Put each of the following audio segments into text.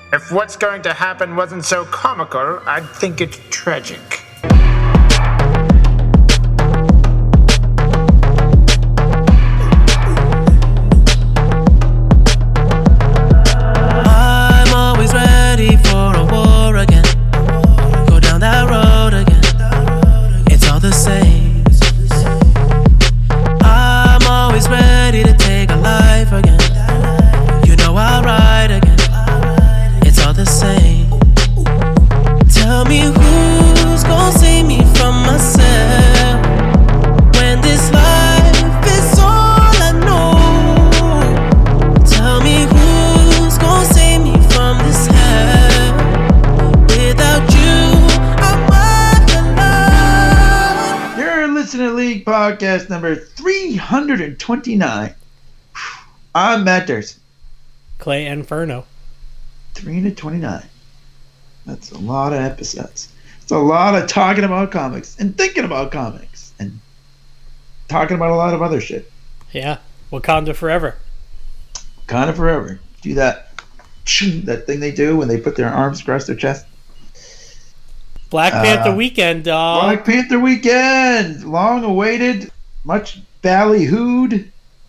If what's going to happen wasn't so comical, I'd think it tragic. I'm always ready for a war again. Go down that road again. It's all the same. I'm always ready to take a life again. You know I'll ride again. It's all the same. Tell me who's gonna save me from myself when this life is all I know. Tell me who's gonna save me from this hell. Without you, I'm alone. You're listening to League Podcast number 329. I'm Matt Durst. Clay Inferno. 329. That's a lot of episodes. It's a lot of talking about comics and thinking about comics and talking about a lot of other shit. Yeah. Wakanda Forever. Kind of forever. Do that thing they do when they put their arms across their chest. Black Panther weekend, dog. Black Panther weekend. Long awaited. Much ballyhooed.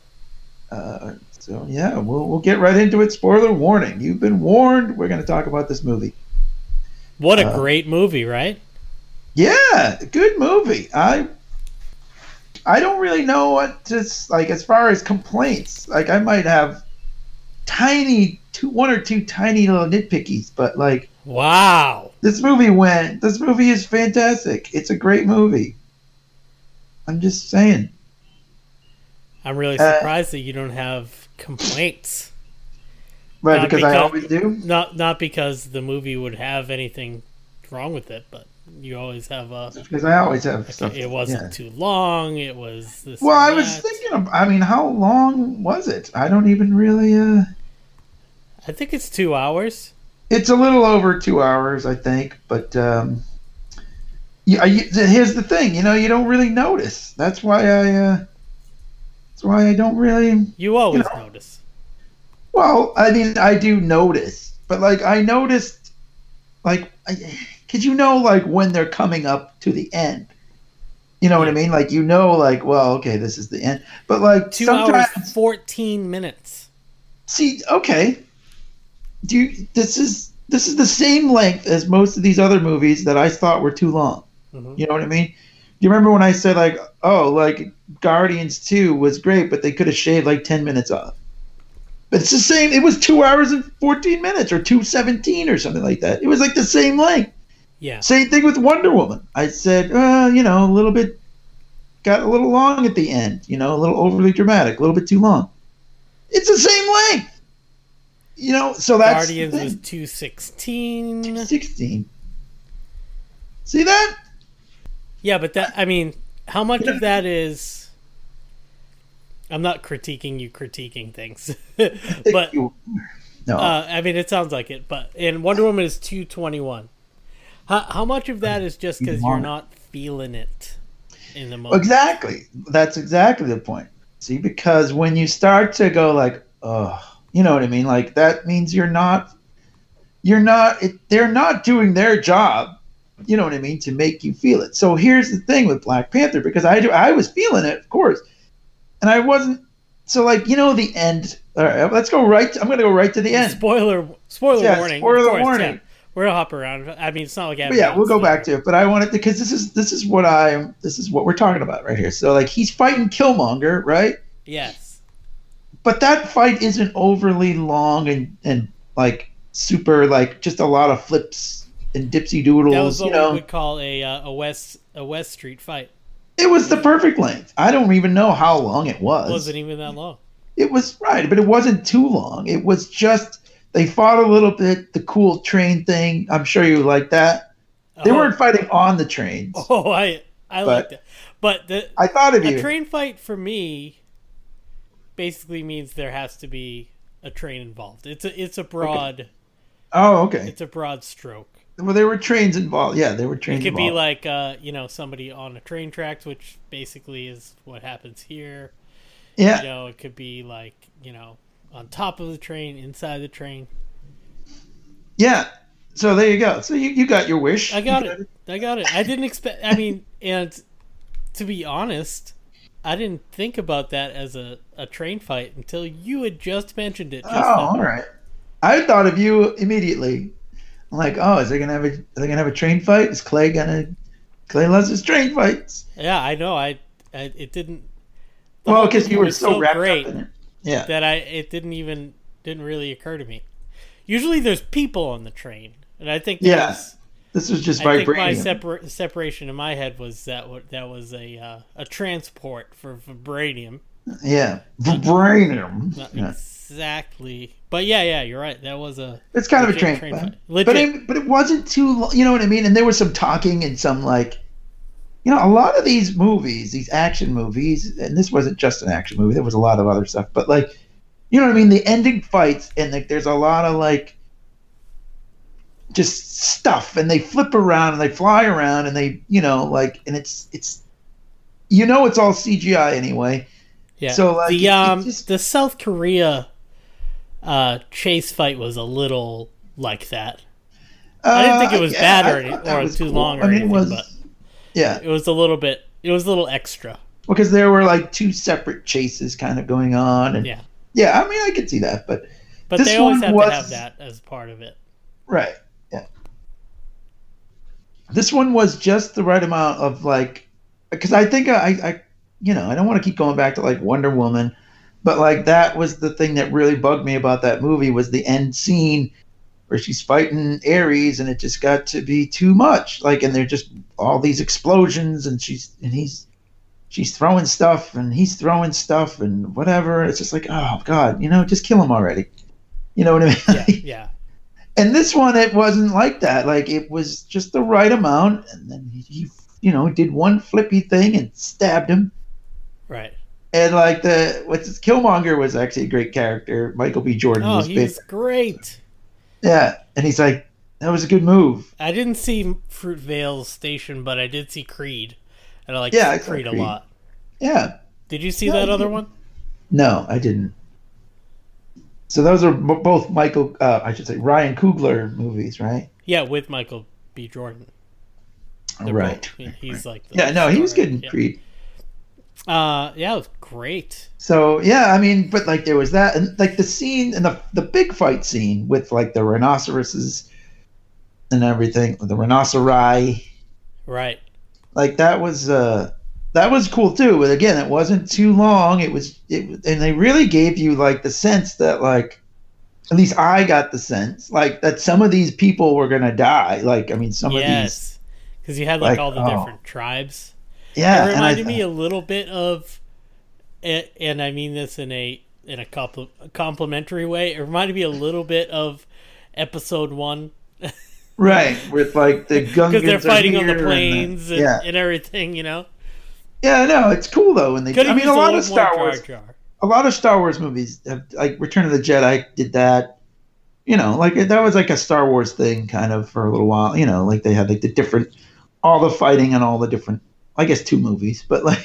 So yeah, we'll get right into it. Spoiler warning. You've been warned. We're going to talk about this movie. What a great movie, right? Yeah, good movie. I don't really know what to like as far as complaints. Like I might have one or two tiny little nitpickies, but like Wow. this movie is fantastic. It's a great movie. I'm just saying. I'm really surprised that you don't have complaints. Right, Not because I always do. Not because the movie would have anything wrong with it, but you always have Because I always have stuff. it wasn't yeah. too long. It was this. Well, and I was that. thinking of, I mean, how long was it? I don't even really, I think it's 2 hours. it's a little over 2 hours, I think, but, here's the thing, you don't really notice. That's why I don't really, You always notice. well, I mean, I do notice, but like, I noticed, like, cause like when they're coming up to the end, you know what I mean? Like, like, well, okay, this is the end, but like 2 sometimes, hours, 14 minutes. see, okay. This is the same length as most of these other movies that I thought were too long. Mm-hmm. You know what I mean? You remember when I said like, oh, like Guardians 2 was great, but they could have shaved like 10 minutes off. But it's the same. It was 2 hours and 14 minutes or 2:17 or something like that. It was like the same length. Yeah. Same thing with Wonder Woman. I said, a little bit, got a little long at the end, a little overly dramatic, a little bit too long. It's the same length. So that's Guardians was 2:16. 16. See that? Yeah, but how much of that is? I'm not critiquing you critiquing things, but No. it sounds like it. But in Wonder Woman is 2:21. How much of that is just because you're not feeling it in the moment? Exactly. That's exactly the point. See, because when you start to go like, oh, you know what I mean? Like that means they're not doing their job. You know what I mean? To make you feel it. So here's the thing with Black Panther, because I was feeling it, of course. And I wasn't. So like, the end. All right, I'm going to go right to the end. Spoiler Yeah, warning. spoiler of course, warning. Yeah. We're gonna hop around. It's not like We'll go back to it. But I wanted because this is what we're talking about right here. So like he's fighting Killmonger, right? Yes. But that fight isn't overly long and like super like just a lot of flips and dipsy doodles. That was what we would call a West Street fight. It was the perfect length. I don't even know how long it was. It wasn't even that long. It was right, but it wasn't too long. It was just they fought a little bit. The cool train thing. I'm sure you like that. They weren't fighting on the trains. Oh, I like that. But I thought of you. A train fight for me basically means there has to be a train involved. It's a broad. Okay. Oh, okay. It's a broad stroke. Well, there were trains involved. Yeah, there were trains involved. It could be like, somebody on a train tracks, which basically is what happens here. Yeah. It could be like, on top of the train, inside the train. Yeah. So there you go. So you got your wish. I got it. I didn't expect. I mean, and to be honest, I didn't think about that as a train fight until you had just mentioned it. All right. I thought of you immediately. I'm like, oh, are they gonna have a train fight? Is Clay loves his train fights. Yeah, I know. It didn't. Well, because you were so wrapped great up in it. Yeah. That it didn't really occur to me. Usually, there's people on the train, and I think this was just vibranium. I think my separation in my head was that was a transport for vibranium. Yeah, vibranium. Not exactly, but yeah, you're right. That was It's kind of a train fight. But it wasn't too long. You know what I mean? And there was some talking and some like, a lot of these movies, these action movies, and this wasn't just an action movie. There was a lot of other stuff, but like, you know what I mean? The ending fights and like, there's a lot of like, just stuff, and they flip around and they fly around and they, and it's it's all CGI anyway. Yeah. So like the South Korea chase fight was a little like that. I didn't think it was bad or too cool. long or anything, but it was a little extra. Well, because there were like two separate chases kind of going on, and I mean, I could see that, but they always have to have that as part of it, right? Yeah. This one was just the right amount of like, because I think I don't want to keep going back to like Wonder Woman, but like that was the thing that really bugged me about that movie was the end scene where she's fighting Ares and it just got to be too much. Like, and they're just all these explosions and she's throwing stuff and he's throwing stuff and whatever. It's just like, oh God, just kill him already. You know what I mean? Yeah. And this one, it wasn't like that. Like it was just the right amount. And then he did one flippy thing and stabbed him. Right. And like Killmonger was actually a great character. Michael B. Jordan was he was great. Yeah. And he's like, that was a good move. I didn't see Fruitvale Station, but I did see Creed. And I like Creed a lot. Yeah. Did you see that other one? No, I didn't. So those are both Ryan Coogler movies, right? Yeah, with Michael B. Jordan. Right. He's like he was good in Creed. It was great. So I mean, but like there was that, and like the scene and the big fight scene with like the rhinoceroses and everything, the rhinoceri. Right. Like that was cool too. But again, it wasn't too long. It was, and they really gave you like the sense that like, at least I got the sense like that some of these people were gonna die. Like I mean, some of these. Because you had like all the different tribes. Yeah, it reminded me a little bit of, and I mean this in a complimentary way. It reminded me a little bit of Episode 1. Right, with like the Gungans because they're fighting on the plains and everything, Yeah, no, it's cool though. When a lot of Star Wars movies, like Return of the Jedi, did that. Like that was like a Star Wars thing, kind of for a little while. Like they had like all the fighting and all the different. I guess 2 movies, but like,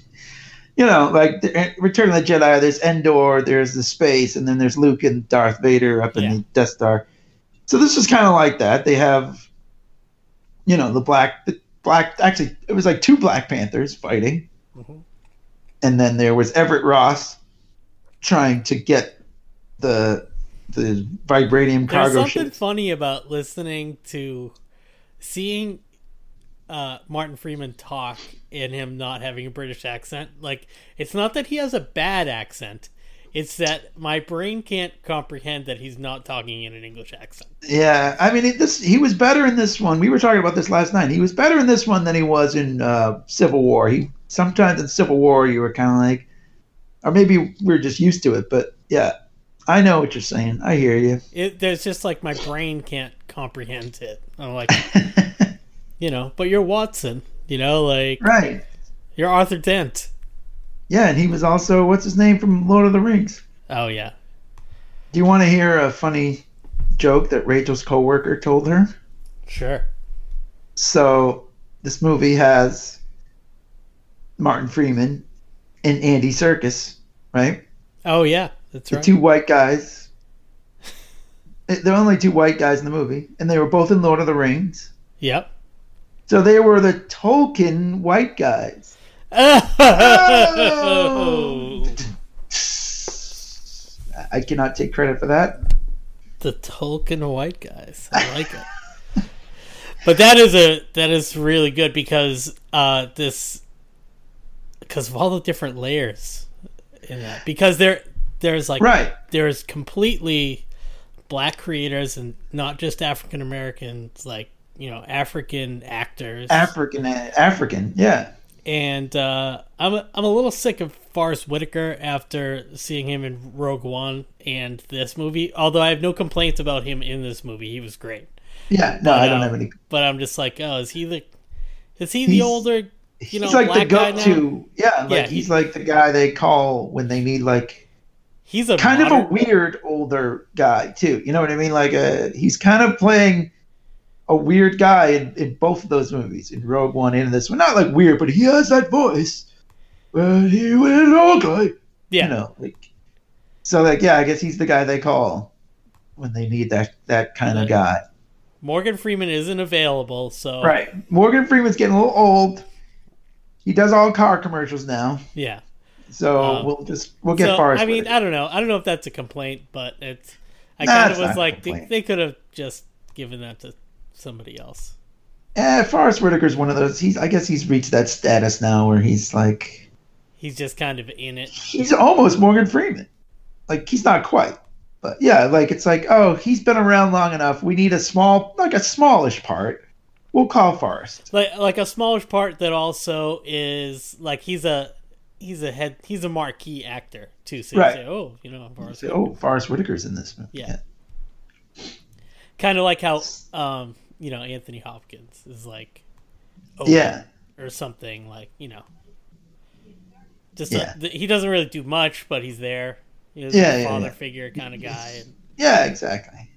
like Return of the Jedi, there's Endor, there's the space, and then there's Luke and Darth Vader up in the Death Star. So this is kind of like that. They have, the black, actually, it was like 2 Black Panthers fighting. Mm-hmm. And then there was Everett Ross trying to get the vibranium cargo ship. There's something funny about seeing Martin Freeman talk and him not having a British accent. Like, it's not that he has a bad accent. It's that my brain can't comprehend that he's not talking in an English accent. Yeah, I mean, he was better in this one. We were talking about this last night. He was better in this one than he was in Civil War. Sometimes in Civil War you were kind of like, or maybe we're just used to it. But yeah, I know what you're saying. I hear you. There's just like my brain can't comprehend it. I'm like, but you're Watson. Like right. You're Arthur Dent. Yeah, and he was also, what's his name from Lord of the Rings? Oh, yeah. Do you want to hear a funny joke that Rachel's coworker told her? Sure. So, this movie has Martin Freeman and Andy Serkis, right? Oh, yeah, that's right. The 2 white guys. There were only 2 white guys in the movie, and they were both in Lord of the Rings. Yep. So they were the Tolkien white guys. Oh! I cannot take credit for that. The Tolkien white guys. I like it. But that is really good because because of all the different layers in that. Because there's like there's completely black creators and not just African Americans, like, you know, African actors. African, yeah. And I'm a little sick of Forrest Whitaker after seeing him in Rogue One and this movie. Although I have no complaints about him in this movie, he was great. Yeah, no, I don't have any. But I'm just like, oh, is he the older, you know, he's like black the go-to. Guy now? He's like the guy they call when they need, like, he's a kind of a weird older guy too. You know what I mean? Like he's kind of playing a weird guy in both of those movies, in Rogue One and in this one. Not like weird, but he has that voice. Well, he went all guy. Yeah. You know, like, so like, yeah, I guess he's the guy they call when they need that kind of guy. Morgan Freeman isn't available, so right. Morgan Freeman's getting a little old. He does all car commercials now. Yeah. So we'll get Forrest. I mean, I don't know if that's a complaint, but it's. I kind of was like they could have just given that to somebody else. Forrest Whitaker's one of those. I guess he's reached that status now where he's like. He's just kind of in it. He's almost Morgan Freeman. Like, he's not quite. But yeah, like, it's like, oh, he's been around long enough. We need a smallish part. We'll call Forrest. Like a smallish part that also is like he's a marquee actor too. So right. You say, oh, you know, Forrest Whitaker's in this movie. Yeah. Kind of like how you know, Anthony Hopkins is like or something, like, you know. Just he doesn't really do much, but he's there. He's a father figure kind of guy. Yeah, exactly.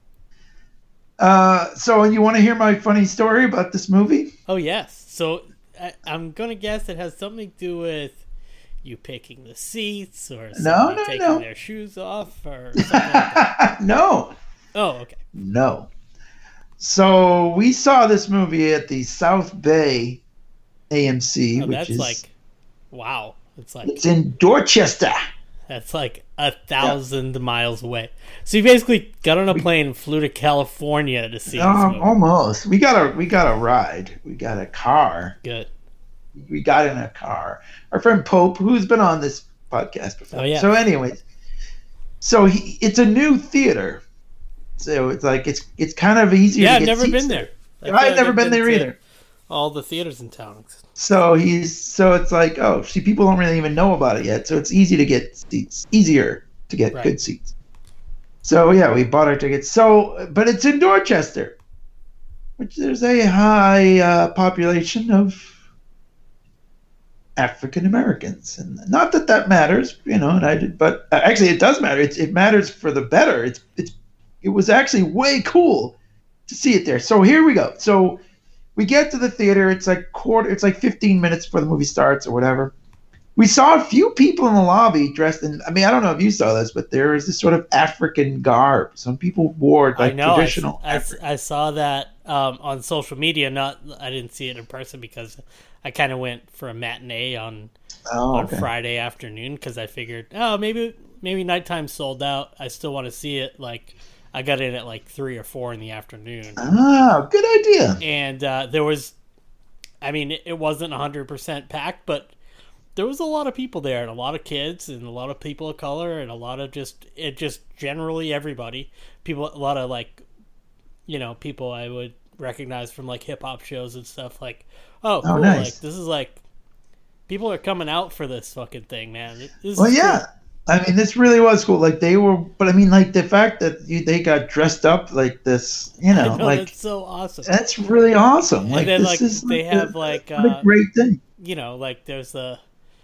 So you want to hear my funny story about this movie? Oh, yes. So I'm going to guess it has something to do with you picking the seats or taking their shoes off or something like that. No. Oh, okay. No. So we saw this movie at the South Bay AMC, which is like, wow. It's in Dorchester. That's like 1,000 miles away. So you basically got on a plane and flew to California to see this movie. Almost. We got a ride. We got a car. Good. We got in a car. Our friend Pope, who's been on this podcast before. Oh, yeah. So anyways, it's a new theater. So it's like it's kind of easier to get I've never been there. I've never been there either. All the theaters in town. So it's like, oh, see, people don't really even know about it yet. So it's easier to get good seats. So yeah, we bought our tickets. So, but it's in Dorchester, which there's a high population of African Americans, and not that matters, you know. But actually, it does matter. It matters for the better. It was actually way cool to see it there. So here we go. So we get to the theater. It's like 15 minutes before the movie starts or whatever. We saw a few people in the lobby dressed in, I mean, I don't know if you saw this, but there is this sort of African garb. Some people wore traditional. I saw that on social media. I didn't see it in person because I kind of went for a matinee on Friday afternoon because I figured, maybe nighttime's sold out. I still want to see it. Like, I got in at like 3 or 4 in the afternoon. Ah, good idea. And there was, I mean, it wasn't 100% packed, but there was a lot of people there, and a lot of kids, and a lot of people of color, and a lot of just generally everybody. People, a lot of like, you know, people I would recognize from like hip hop shows and stuff. Like, cool! Nice. Like, this is like, people are coming out for this fucking thing, man. Well, yeah. Cool. I mean, this really was cool. Like, they were, but I mean, like, the fact that they got dressed up like this, you know, like, that's so awesome. That's really awesome. Like, and then, this is they have like a great thing. You know, like there's the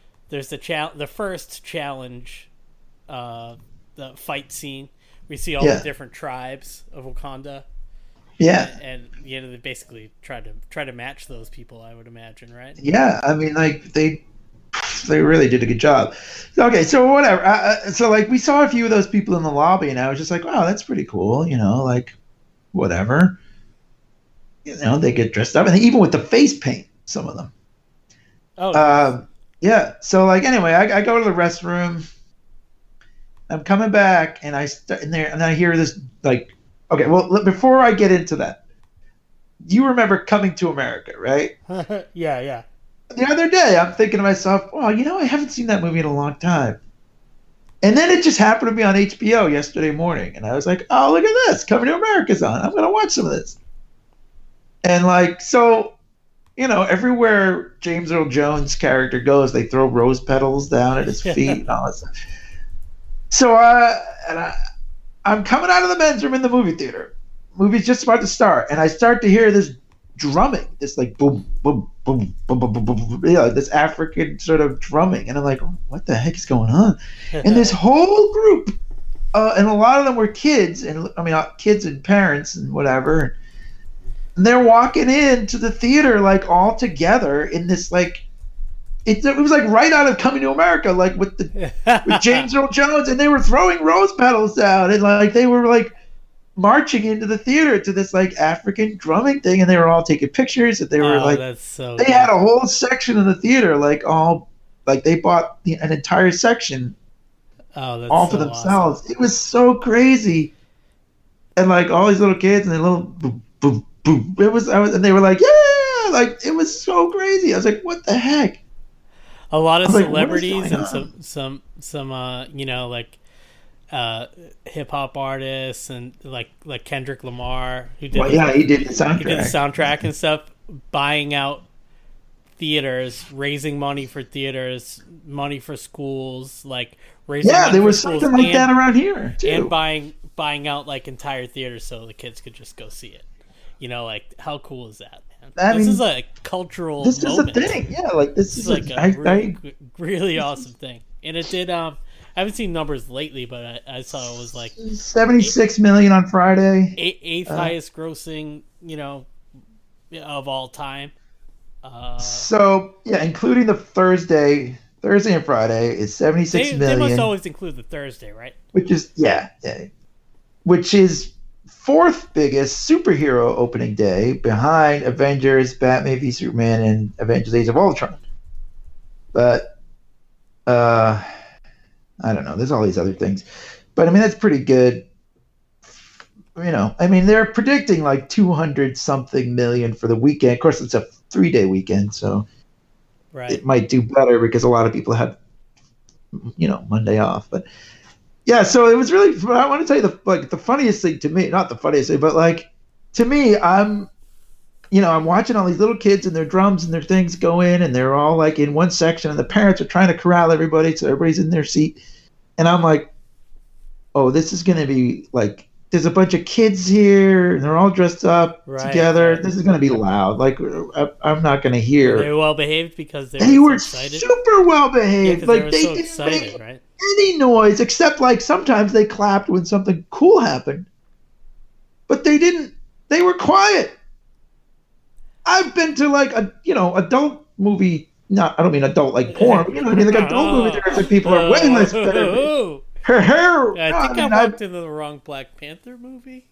first challenge, the fight scene. We see all the different tribes of Wakanda. Yeah, and you know, they basically try to match those people, I would imagine, right? Yeah, I mean, like they really did a good job. Okay, so whatever. So like we saw a few of those people in the lobby, and I was just like, wow, that's pretty cool. Like whatever. They get dressed up, and even with the face paint, some of them. Oh. Yeah. So like anyway, I go to the restroom. I'm coming back, and I start in there, and I hear this like, okay, well before I get into that, you remember Coming to America, right? Yeah. The other day, I'm thinking to myself, well, I haven't seen that movie in a long time. And then it just happened to be on HBO yesterday morning, and I was like, oh, look at this, Coming to America's on. I'm going to watch some of this. And like, so, everywhere James Earl Jones' character goes, they throw rose petals down at his feet and all that stuff. So, I'm coming out of the men's room in the movie theater. Movie's just about to start, and I start to hear this drumming, this like boom, boom, boom, boom, boom, boom, boom, this African sort of drumming, and I'm like, what the heck is going on? And this whole group, and a lot of them were kids, and kids and parents and whatever, and they're walking into the theater like all together in this like. It was like right out of Coming to America, like with James Earl Jones, and they were throwing rose petals down, and like they were like marching into the theater to this like African drumming thing, and they were all taking pictures, and they were they had a whole section of the theater like they bought an entire section all for themselves. Awesome. It was so crazy, and like all these little kids and their little boom boom boom. And they were like, yeah, like it was so crazy. I was like, what the heck? A lot of celebrities and some hip hop artists and like Kendrick Lamar who did he did the soundtrack. He did the soundtrack and stuff, buying out theaters, raising money for theaters, money for schools, like raising money there was something like that around here too. And buying out like entire theaters so the kids could just go see it. Like how cool is that? This is a cultural This moment. is a thing. Yeah, like this is like really awesome thing. And it did I haven't seen numbers lately, but I saw it was like 76 million on Friday. Eighth highest grossing, of all time. So yeah, including the Thursday and Friday is 76 million. They must always include the Thursday, right? Which is which is fourth biggest superhero opening day behind Avengers, Batman v Superman, and Avengers: Age of Ultron. But I don't know. There's all these other things, but that's pretty good. They're predicting like 200 something million for the weekend. Of course, it's a 3-day weekend, so it might do better because a lot of people had Monday off, but. Yeah, so it was really. I want to tell you the funniest thing to me, not the funniest thing, but like to me, I'm watching all these little kids and their drums and their things go in, and they're all like in one section, and the parents are trying to corral everybody so everybody's in their seat, and I'm like, oh, this is gonna be like. There's a bunch of kids here, and they're all dressed up together. This is going to be loud. Like, I'm not going to hear. They were well behaved because they were so excited. Super well behaved. Like they didn't excited, make any noise except like sometimes they clapped when something cool happened. But they didn't. They were quiet. I've been to like adult movie. I don't mean adult like porn. But, like adult movie theaters where people are way less better. Her hair. I think I walked into the wrong Black Panther movie.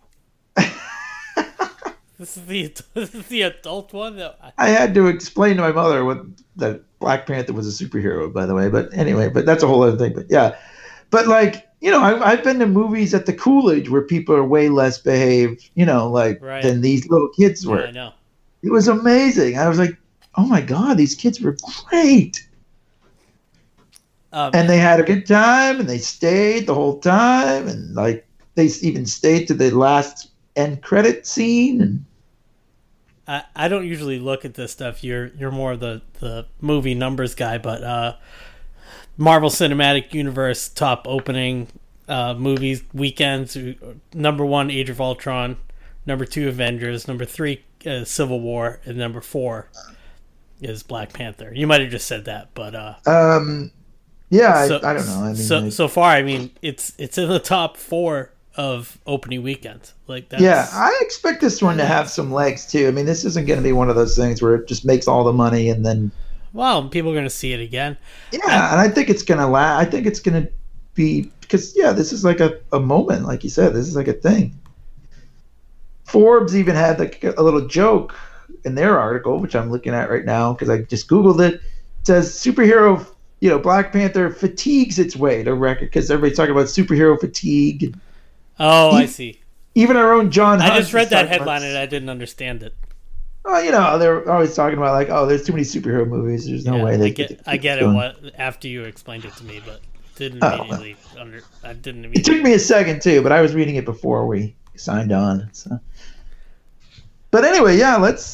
This is the adult one. I had to explain to my mother that Black Panther was a superhero, by the way. But anyway, that's a whole other thing. But yeah, but like I've been to movies at the Coolidge where people are way less behaved, than these little kids were. I know. It was amazing. I was like, oh my god, these kids were great. And they had a good time, and they stayed the whole time, and like they even stayed to the last end credit scene. And I don't usually look at this stuff. You're more the movie numbers guy, but Marvel Cinematic Universe top opening movies weekends: number 1, Age of Ultron; number 2, Avengers; number 3, Civil War; and number 4 is Black Panther. You might have just said that, but yeah, I don't know. So far, it's in the top 4 of opening weekends. Like that's... Yeah, I expect this one to have some legs too. This isn't going to be one of those things where it just makes all the money and then Well, people are going to see it again. Yeah, and I think it's going to last. I think it's going to be, because, this is like a moment, like you said. This is like a thing. Forbes even had like a little joke in their article, which I'm looking at right now because I just Googled it. It says superhero, Black Panther fatigues its way to record, because everybody's talking about superhero fatigue. Oh, I see. Even our own John Hunt. I just read that headline and I didn't understand it. Oh, they're always talking about like, there's too many superhero movies. There's no way they I get it after you explained it to me, but didn't immediately I didn't immediately. It took me a second too, but I was reading it before we signed on. So. But anyway, let's.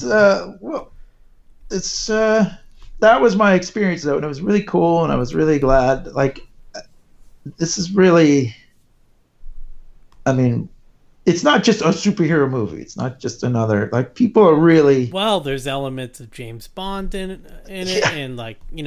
That was my experience though, and it was really cool, and I was really glad. Like, this is really. I mean, it's not just a superhero movie. It's not just another. Like, people are really. Well, there's elements of James Bond in it, and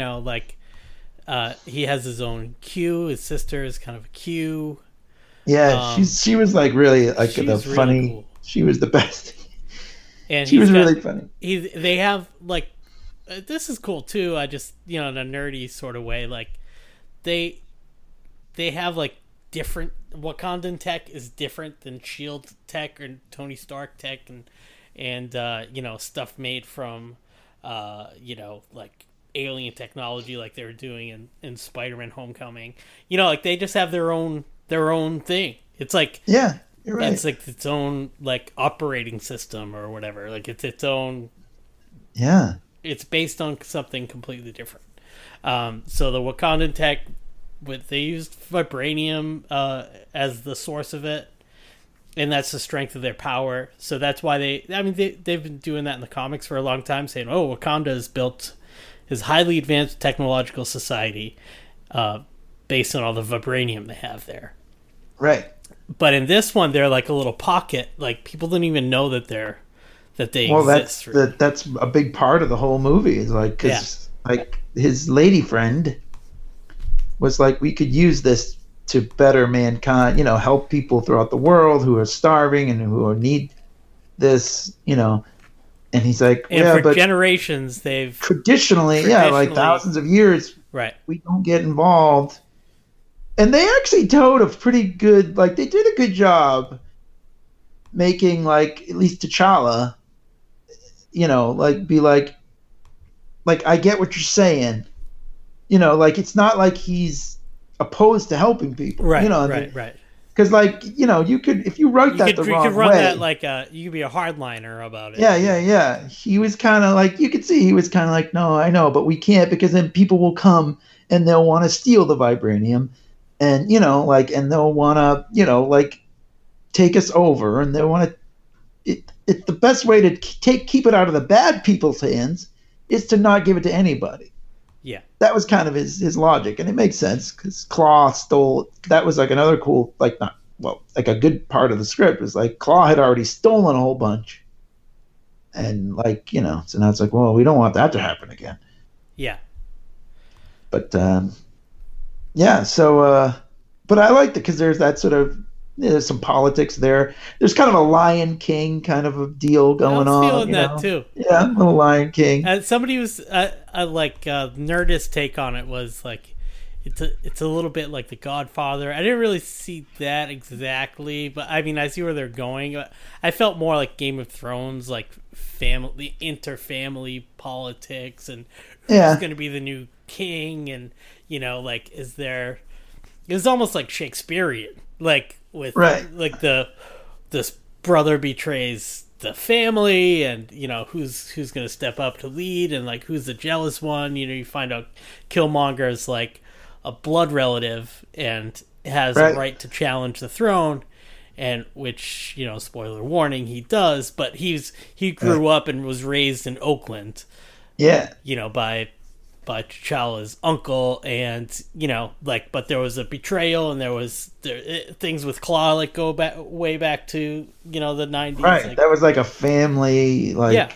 he has his own Q. His sister is kind of a Q. Yeah, she was like really like the really funny. Cool. She was the best. And she was really funny. They have like, this is cool too. I just in a nerdy sort of way, like they have like different Wakandan tech is different than Shield tech or Tony Stark tech, and stuff made from like alien technology, like they were doing in Spider-Man: Homecoming. Like they just have their own thing. It's like you're right. It's like its own like operating system or whatever. Like it's its own. Yeah. It's based on something completely different. So the Wakandan tech, they used vibranium as the source of it, and that's the strength of their power. So that's why they've been doing that in the comics for a long time, saying, "Oh, Wakanda is built his highly advanced technological society based on all the vibranium they have there." Right. But in this one, they're like a little pocket. Like people didn't even know that they exist. That's a big part of the whole movie. Is like, because like his lady friend was like, we could use this to better mankind. Help people throughout the world who are starving and who need this. And he's like, but generations they've traditionally, like thousands of years, right? We don't get involved. And they actually told a pretty good, like, they did a good job making, like, at least T'Challa, like, be like, I get what you're saying. Like, it's not like he's opposed to helping people. Right, right. Because, like, you could, if you wrote that the wrong way. You could run that like, you could be a hardliner about it. Yeah. He was kind of like, you could see he was kind of like, no, I know, but we can't, because then people will come and they'll want to steal the vibranium. And, and they'll want to, take us over, and they want to, it's the best way to keep it out of the bad people's hands is to not give it to anybody. Yeah. That was kind of his logic, and it makes sense, because Claw stole, that was like another cool, like a good part of the script was like Claw had already stolen a whole bunch. And so now it's like, well, we don't want that to happen again. Yeah. But, so, but I liked it because there's that sort of, there's some politics there. There's kind of a Lion King kind of a deal going on. I was feeling that too. Yeah, a little Lion King. Somebody was Nerdist take on it was like, it's a little bit like The Godfather. I didn't really see that exactly, but I mean, I see where they're going. I felt more like Game of Thrones, like family, inter-family politics, and who's going to be the new king, and like, is there? It's almost like Shakespearean, like with like this brother betrays the family, and who's going to step up to lead, and like who's the jealous one. You find out Killmonger is like a blood relative and has a right to challenge the throne, and which spoiler warning, he does. But he grew up and was raised in Oakland. Yeah, by T'Challa's uncle, and but there was a betrayal, and there was things with Claw like go back way back to the 90s. Right, like, that was like a family,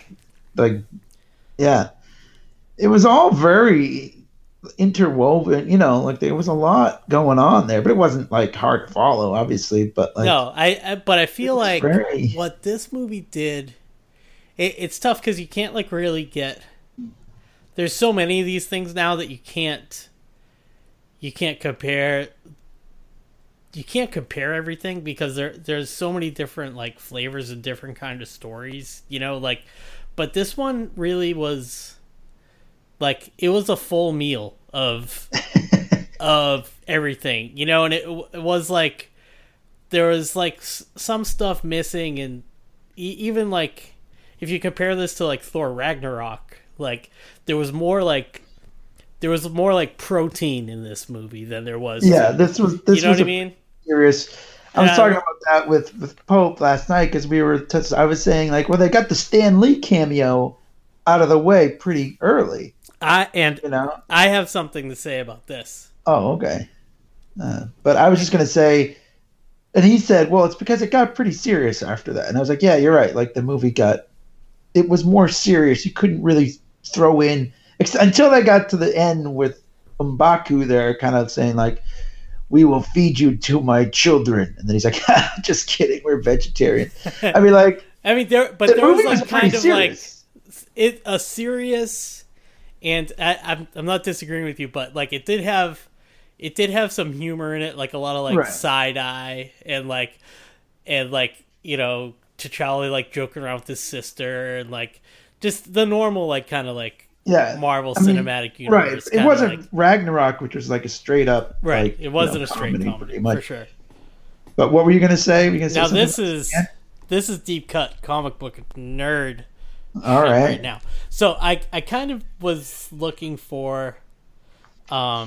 it was all very interwoven. Like there was a lot going on there, but it wasn't like hard to follow, obviously. But like, no, I feel like what this movie did, it's tough because you can't like really get there's so many of these things now that you can't compare. You can't compare everything because there's so many different like flavors and different kind of stories, you know, like, but this one really was like, it was a full meal of everything, you know, and it was like, there was like some stuff missing, and even like, if you compare this to like Thor Ragnarok, like there was more like protein in this movie than there was. Yeah, this was you know what I mean? Serious. I was talking about that with Pope last night because I was saying like, well, they got the Stan Lee cameo out of the way pretty early. I have something to say about this. Oh, okay. But I was just gonna say, and he said, well, it's because it got pretty serious after that, and I was like, yeah, you're right. Like the movie it was more serious. You couldn't really throw in until they got to the end with M'Baku there, kind of saying like, we will feed you to my children. And then he's like, just kidding, we're vegetarian. I mean, there was like kind of serious. Like a serious, and I'm not disagreeing with you, but like it did have some humor in it, like a lot of like side eye and like, you know, T'Challa like joking around with his sister and like just the normal like kind of like Marvel Cinematic Universe. Right. It wasn't like Ragnarok, which was like a straight up it wasn't a straight comedy for sure. But what were you going to say? Now this is deep cut comic book nerd. All right. Now, so I kind of was looking for, what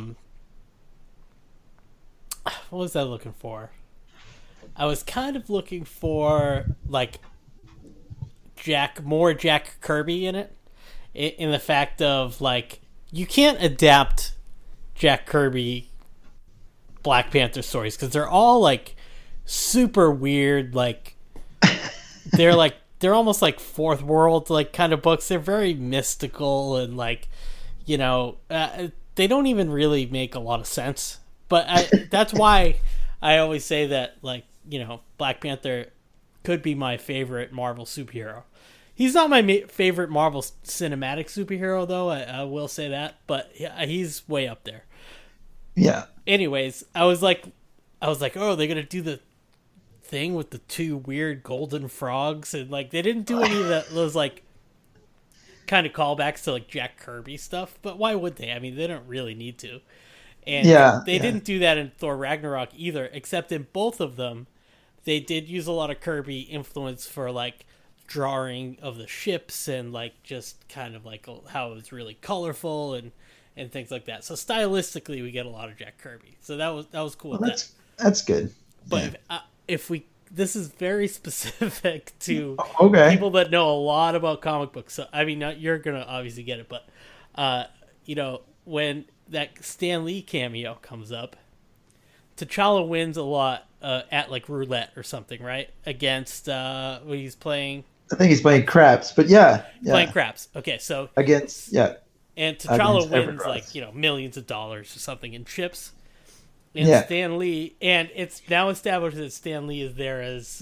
was I looking for? I was kind of looking for like Jack Kirby in it. In the fact of like, you can't adapt Jack Kirby Black Panther stories because they're all like super weird. Like they're almost like fourth world like kind of books. They're very mystical and like, you know, they don't even really make a lot of sense. But that's why I always say that, like, you know, Black Panther could be my favorite Marvel superhero. He's not my favorite Marvel cinematic superhero, though. I will say that, but he's way up there. Yeah. Anyways, I was like, oh, they're gonna do the thing with the two weird golden frogs, and like they didn't do any of those like kind of callbacks to like Jack Kirby stuff. But why would they? I mean, they don't really need to. And they didn't do that in Thor Ragnarok either, except in both of them, they did use a lot of Kirby influence for like drawing of the ships and like just kind of like how it was really colorful and things like that. So stylistically, we get a lot of Jack Kirby. So that was cool. Well, that's good. But if this is very specific to people that know a lot about comic books. So I mean, you're gonna obviously get it, but you know, when that Stan Lee cameo comes up, T'Challa wins a lot at like roulette or something, right? Against when he's playing. I think he's playing craps, but playing craps. Okay, so against and T'Challa wins like, you know, millions of dollars or something in chips. And Stan Lee, and it's now established that Stan Lee is there as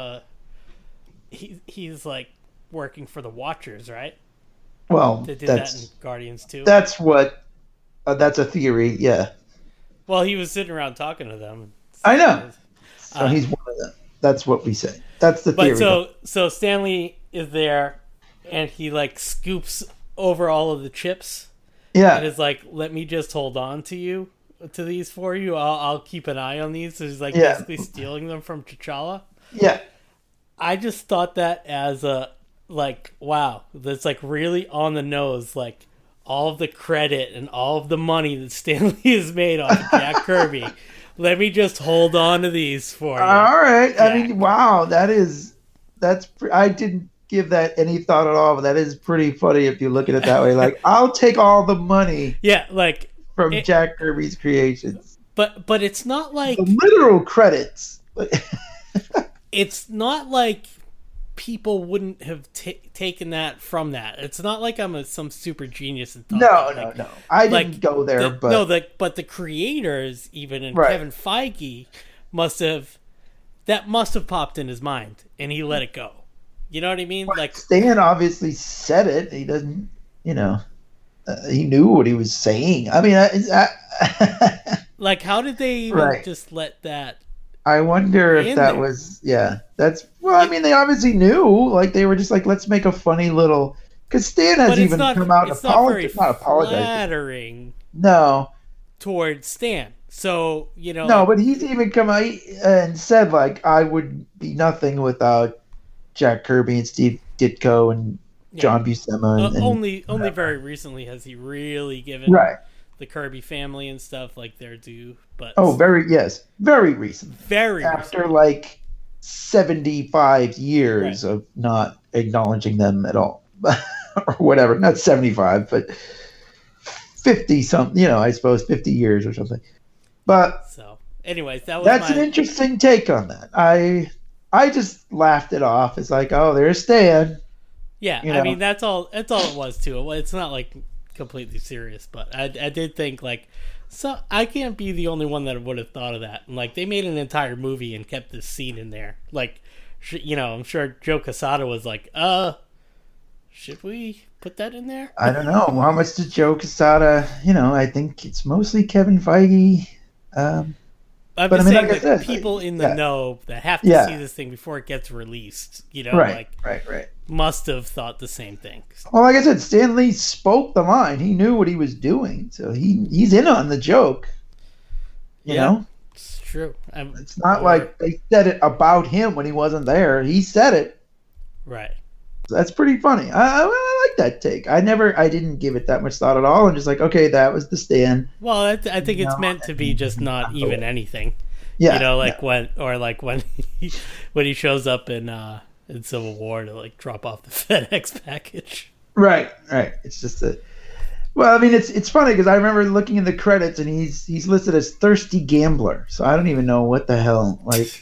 he's like working for the Watchers, right? Well, they did that in Guardians too. That's what. That's a theory. Yeah. Well, he was sitting around talking to them. I know. So he's one of them. That's what we say. That's the theory. But so Stan Lee is there, and he like scoops over all of the chips. Yeah. And is like, let me just hold on to these for you. I'll keep an eye on these. So he's like basically stealing them from T'Challa. Yeah. I just thought that as a like, wow, that's like really on the nose, like all of the credit and all of the money that Stan Lee has made off of Jack Kirby. Let me just hold on to these for you. All right. Yeah. I mean, wow, I didn't give that any thought at all, but that is pretty funny if you look at it that way. Like, I'll take all the money. Yeah, like from Jack Kirby's creations. But it's not like the literal credits. It's not like people wouldn't have taken that from that. It's not like I'm some super genius and no. I didn't go there, but the creators, even and Kevin Feige, must have popped in his mind, and he let it go. You know what I mean? Well, like Stan obviously said it. He doesn't, you know. he knew what he was saying. I mean, like, how did they even just let that? I wonder if that was that's well. I mean, they obviously knew. Like, they were just like, let's make a funny little. Because Stan has even come out and apologizing. Flattering. No. Towards Stan. So, No, but he's even come out and said, like, I would be nothing without Jack Kirby and Steve Ditko and John Buscema. Only very recently has he really given the Kirby family and stuff like their due. But very recent. After like 75 years of not acknowledging them at all. Or whatever, not 75, but 50 something, I suppose 50 years or something. But so, anyways, that's an interesting take on that. I just laughed it off. It's like, oh, there's Stan. Yeah, I mean that's all it was too. It's not like completely serious, but I did think like, so I can't be the only one that would have thought of that. And like, they made an entire movie and kept this scene in there. Like, I'm sure Joe Quesada was like, should we put that in there? I don't know. How much did Joe Quesada, I think it's mostly Kevin Feige. I'm just saying that people in the know that have to see this thing before it gets released, right. Must have thought the same thing. Well, like I said, Stan Lee spoke the line. He knew what he was doing, so he's in on the joke. You know? It's true. It's not like they said it about him when he wasn't there. He said it. Right. That's pretty funny. I like that take. I didn't give it that much thought at all. I'm just like, okay, that was the Stan. Well, I think it's meant to be just not even anything. Yeah. When he shows up in Civil War to like drop off the FedEx package. Right. It's just well, I mean, it's funny because I remember looking in the credits and he's listed as thirsty gambler. So I don't even know what the hell, like.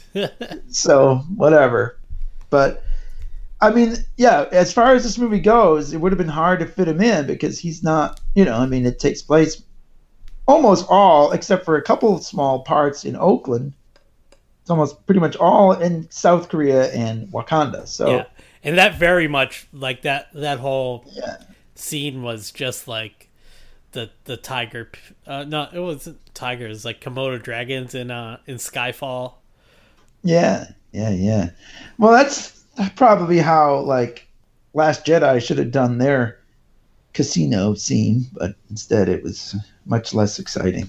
So whatever, but. I mean, as far as this movie goes, it would have been hard to fit him in because he's not, it takes place almost all, except for a couple of small parts in Oakland. It's almost pretty much all in South Korea and Wakanda. So, and that very much, like that whole scene was just like the tiger. No, it wasn't tigers, like Komodo dragons in Skyfall. Yeah. Well, that's probably how like Last Jedi should have done their casino scene, but instead it was much less exciting.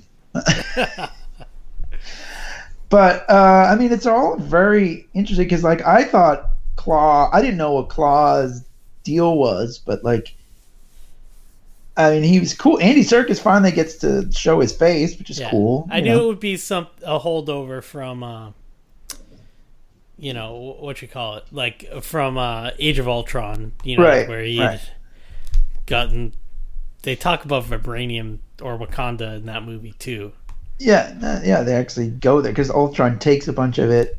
But I mean, it's all very interesting because like I thought I didn't know what Claw's deal was, but like I mean, he was cool. Andy Serkis finally gets to show his face, which is cool. I knew it would be a holdover from what you call it, like from Age of Ultron, where he'd gotten. They talk about vibranium or Wakanda in that movie too. Yeah, they actually go there because Ultron takes a bunch of it.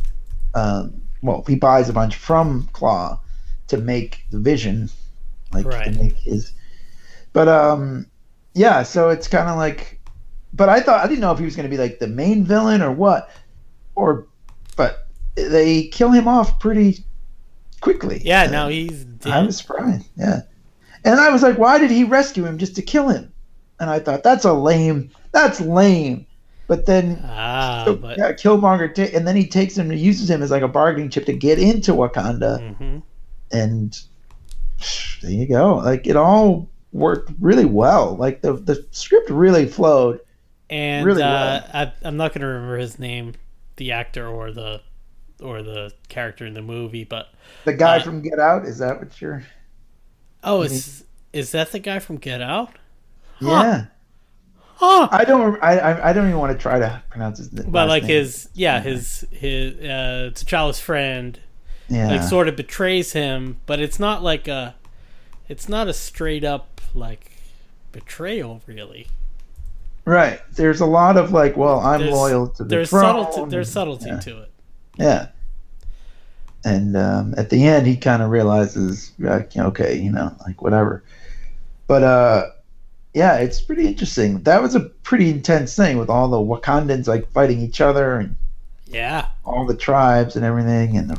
He buys a bunch from Claw to make the Vision, to make his. But so it's kind of like. But I didn't know if he was going to be like the main villain or what, but. They kill him off pretty quickly. Yeah, now he's dead. I was surprised. Yeah, and I was like, why did he rescue him just to kill him? And I thought that's lame. But then Killmonger and then he takes him and uses him as like a bargaining chip to get into Wakanda, and there you go. Like it all worked really well. Like the script really flowed. And really well. I'm not going to remember his name, the actor or the character in the movie, but the guy from Get Out, is that what you're? Oh, is that the guy from Get Out? Yeah. Huh. I don't even want to try to pronounce his name. But like his T'Challa's friend, like sort of betrays him, but it's not a straight up like betrayal, really. Right. There's a lot of like, I'm loyal to the throne. There's subtlety to it. Yeah. And at the end, he kind of realizes, okay, like whatever. But it's pretty interesting. That was a pretty intense thing with all the Wakandans like fighting each other and all the tribes and everything, and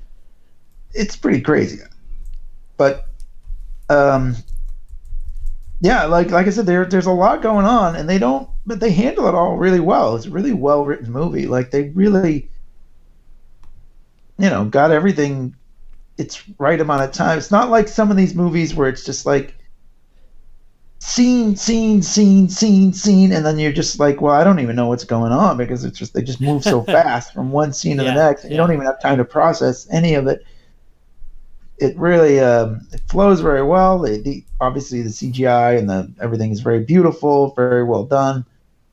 it's pretty crazy. But Yeah, like I said, there's a lot going on, and but they handle it all really well. It's a really well written movie. Like they really, got everything. It's right amount of time. It's not like some of these movies where it's just like scene, scene, scene, scene, scene, and then you're just like, well, I don't even know what's going on because they just move so fast from one scene to the next, and you don't even have time to process any of it. It really it flows very well. Obviously the CGI and everything is very beautiful, very well done.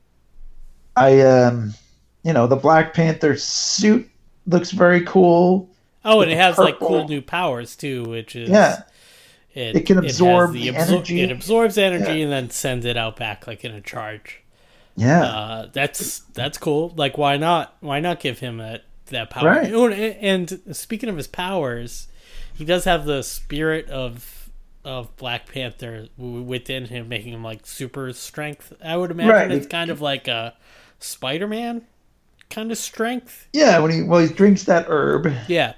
The Black Panther suit looks very cool. Oh, and it has like cool new powers too, which is it can absorb the energy. It absorbs energy and then sends it out back like in a charge. Yeah, that's cool. Like, why not? Why not give him that power? Right. And speaking of his powers, he does have the spirit of Black Panther within him, making him like super strength. I would imagine it's kind of like a Spider-Man kind of strength. Yeah, when he drinks that herb. Yeah,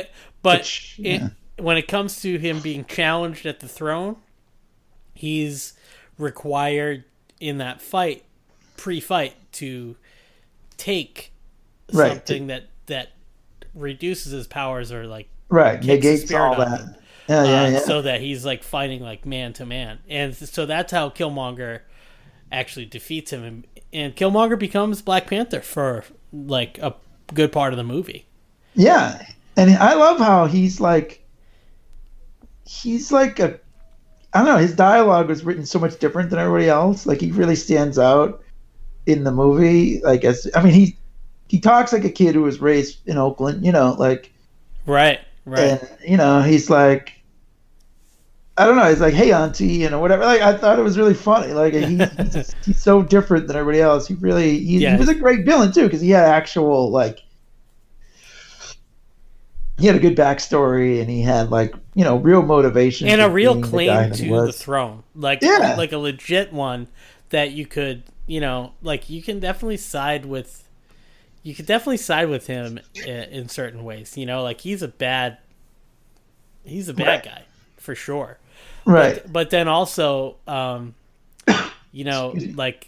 when it comes to him being challenged at the throne, he's required in that pre-fight, to take something that reduces his powers or like negates all that. Yeah. So that he's like fighting like man to man, and so that's how Killmonger actually defeats him, and Killmonger becomes Black Panther for like a good part of the movie. Yeah, and I love how he's like I don't know, his dialogue was written so much different than everybody else. Like he really stands out in the movie. Like he talks like a kid who was raised in Oakland, like right. And he's like, I don't know, he's like, hey auntie, whatever. Like I thought it was really funny. Like he's so different than everybody else. He was a great villain too, because he had actual he had a good backstory, and he had real motivation and a real claim to the throne, like a legit one that you could you can definitely side with. You could definitely side with him in certain ways. Like he's a bad guy for sure. Right. But then also, like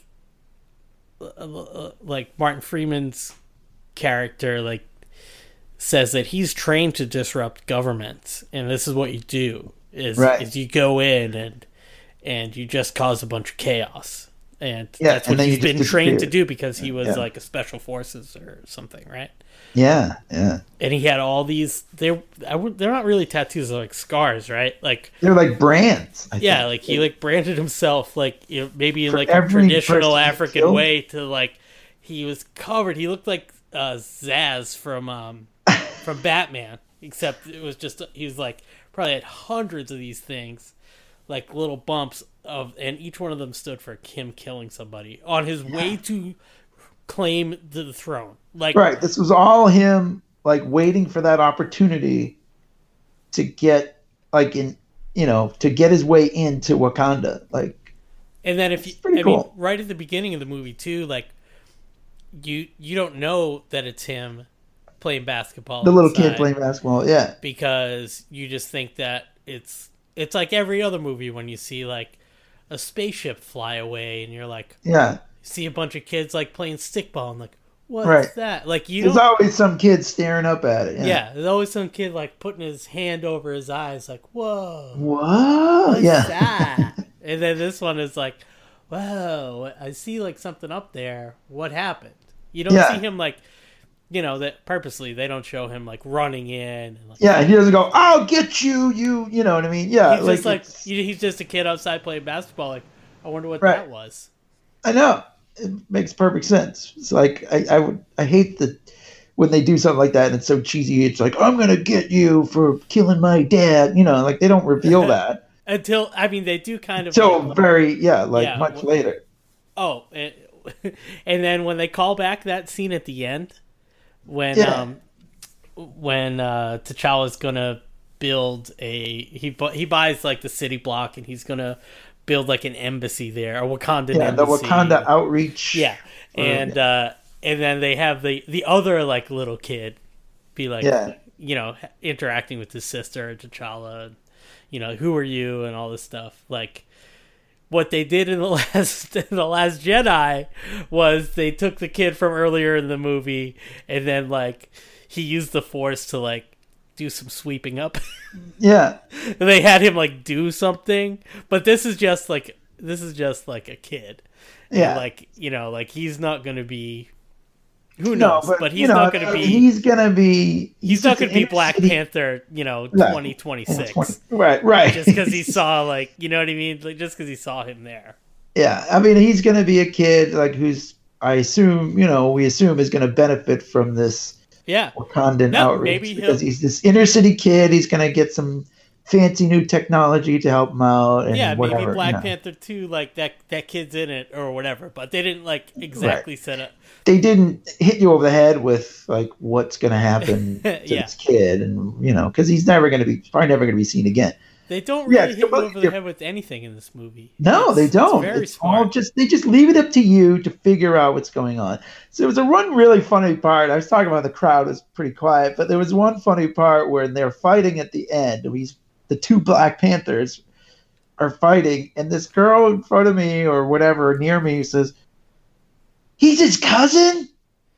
Martin Freeman's character, says that he's trained to disrupt governments, and this is what you do is you go in and you just cause a bunch of chaos. And that's what he's been trained to do because he was like a special forces or something, right? Yeah. And he had all these. They're not really tattoos; they're like scars, right? Like they're like brands. I think. He branded himself maybe in like a traditional African way to he was covered. He looked like Zaz from Batman, except it was just he was probably had hundreds of these things, like little bumps and each one of them stood for him killing somebody on his way to claim the throne. This was all him waiting for that opportunity to get to get his way into Wakanda. And then cool. Right at the beginning of the movie too, you don't know that it's him playing basketball. The little kid playing basketball, yeah. Because you just think that it's like every other movie when you see a spaceship fly away and you're see a bunch of kids playing stickball and what's that? There's always some kid staring up at it. Yeah, there's always some kid putting his hand over his eyes whoa. What's that? And then this one is whoa, I see something up there. What happened? You don't see him that purposely they don't show him running in. And he doesn't go, "I'll get you." You know what I mean? Yeah, he's just a kid outside playing basketball. I wonder what that was. I know, it makes perfect sense. It's I hate when they do something like that and it's so cheesy. It's I'm gonna get you for killing my dad. They don't reveal that until they do kind of until very much later. Oh, and then when they call back that scene at the end. When T'Challa's gonna build he buys the city block and he's gonna build an embassy there, a Wakandan embassy. The Wakanda outreach. Yeah, and then they have the other little kid be interacting with his sister T'Challa, who are you and all this stuff. what they did in the last Jedi was they took the kid from earlier in the movie, and then like he used the Force to like do some sweeping up. Yeah, and they had him like do something, but this is just like a kid. Yeah, and, like like he's not gonna be. Who knows? No, but he's not going to be. He's going to be. He's not going to be Black Panther, 2026. Right. Just because he saw, like, you know what I mean? Like, just because he saw him there. Yeah, I mean, he's going to be a kid, like, who's, I assume, we assume is going to benefit from this Wakandan outreach. Maybe because he's this inner city kid. He's going to get some fancy new technology to help him out. And whatever, maybe Black Panther 2, like, that kid's in it or whatever. But they didn't, like, exactly set up. They didn't hit you over the head with like what's going to happen to this kid, and because he's probably never going to be seen again. They don't really hit you over the head with anything in this movie. No, they don't. It's smart. They just leave it up to you to figure out what's going on. So there was one really funny part. I was talking about the crowd was pretty quiet, but there was one funny part where they're fighting at the end. The two Black Panthers are fighting, and this girl in front of me or whatever near me says, "He's his cousin?"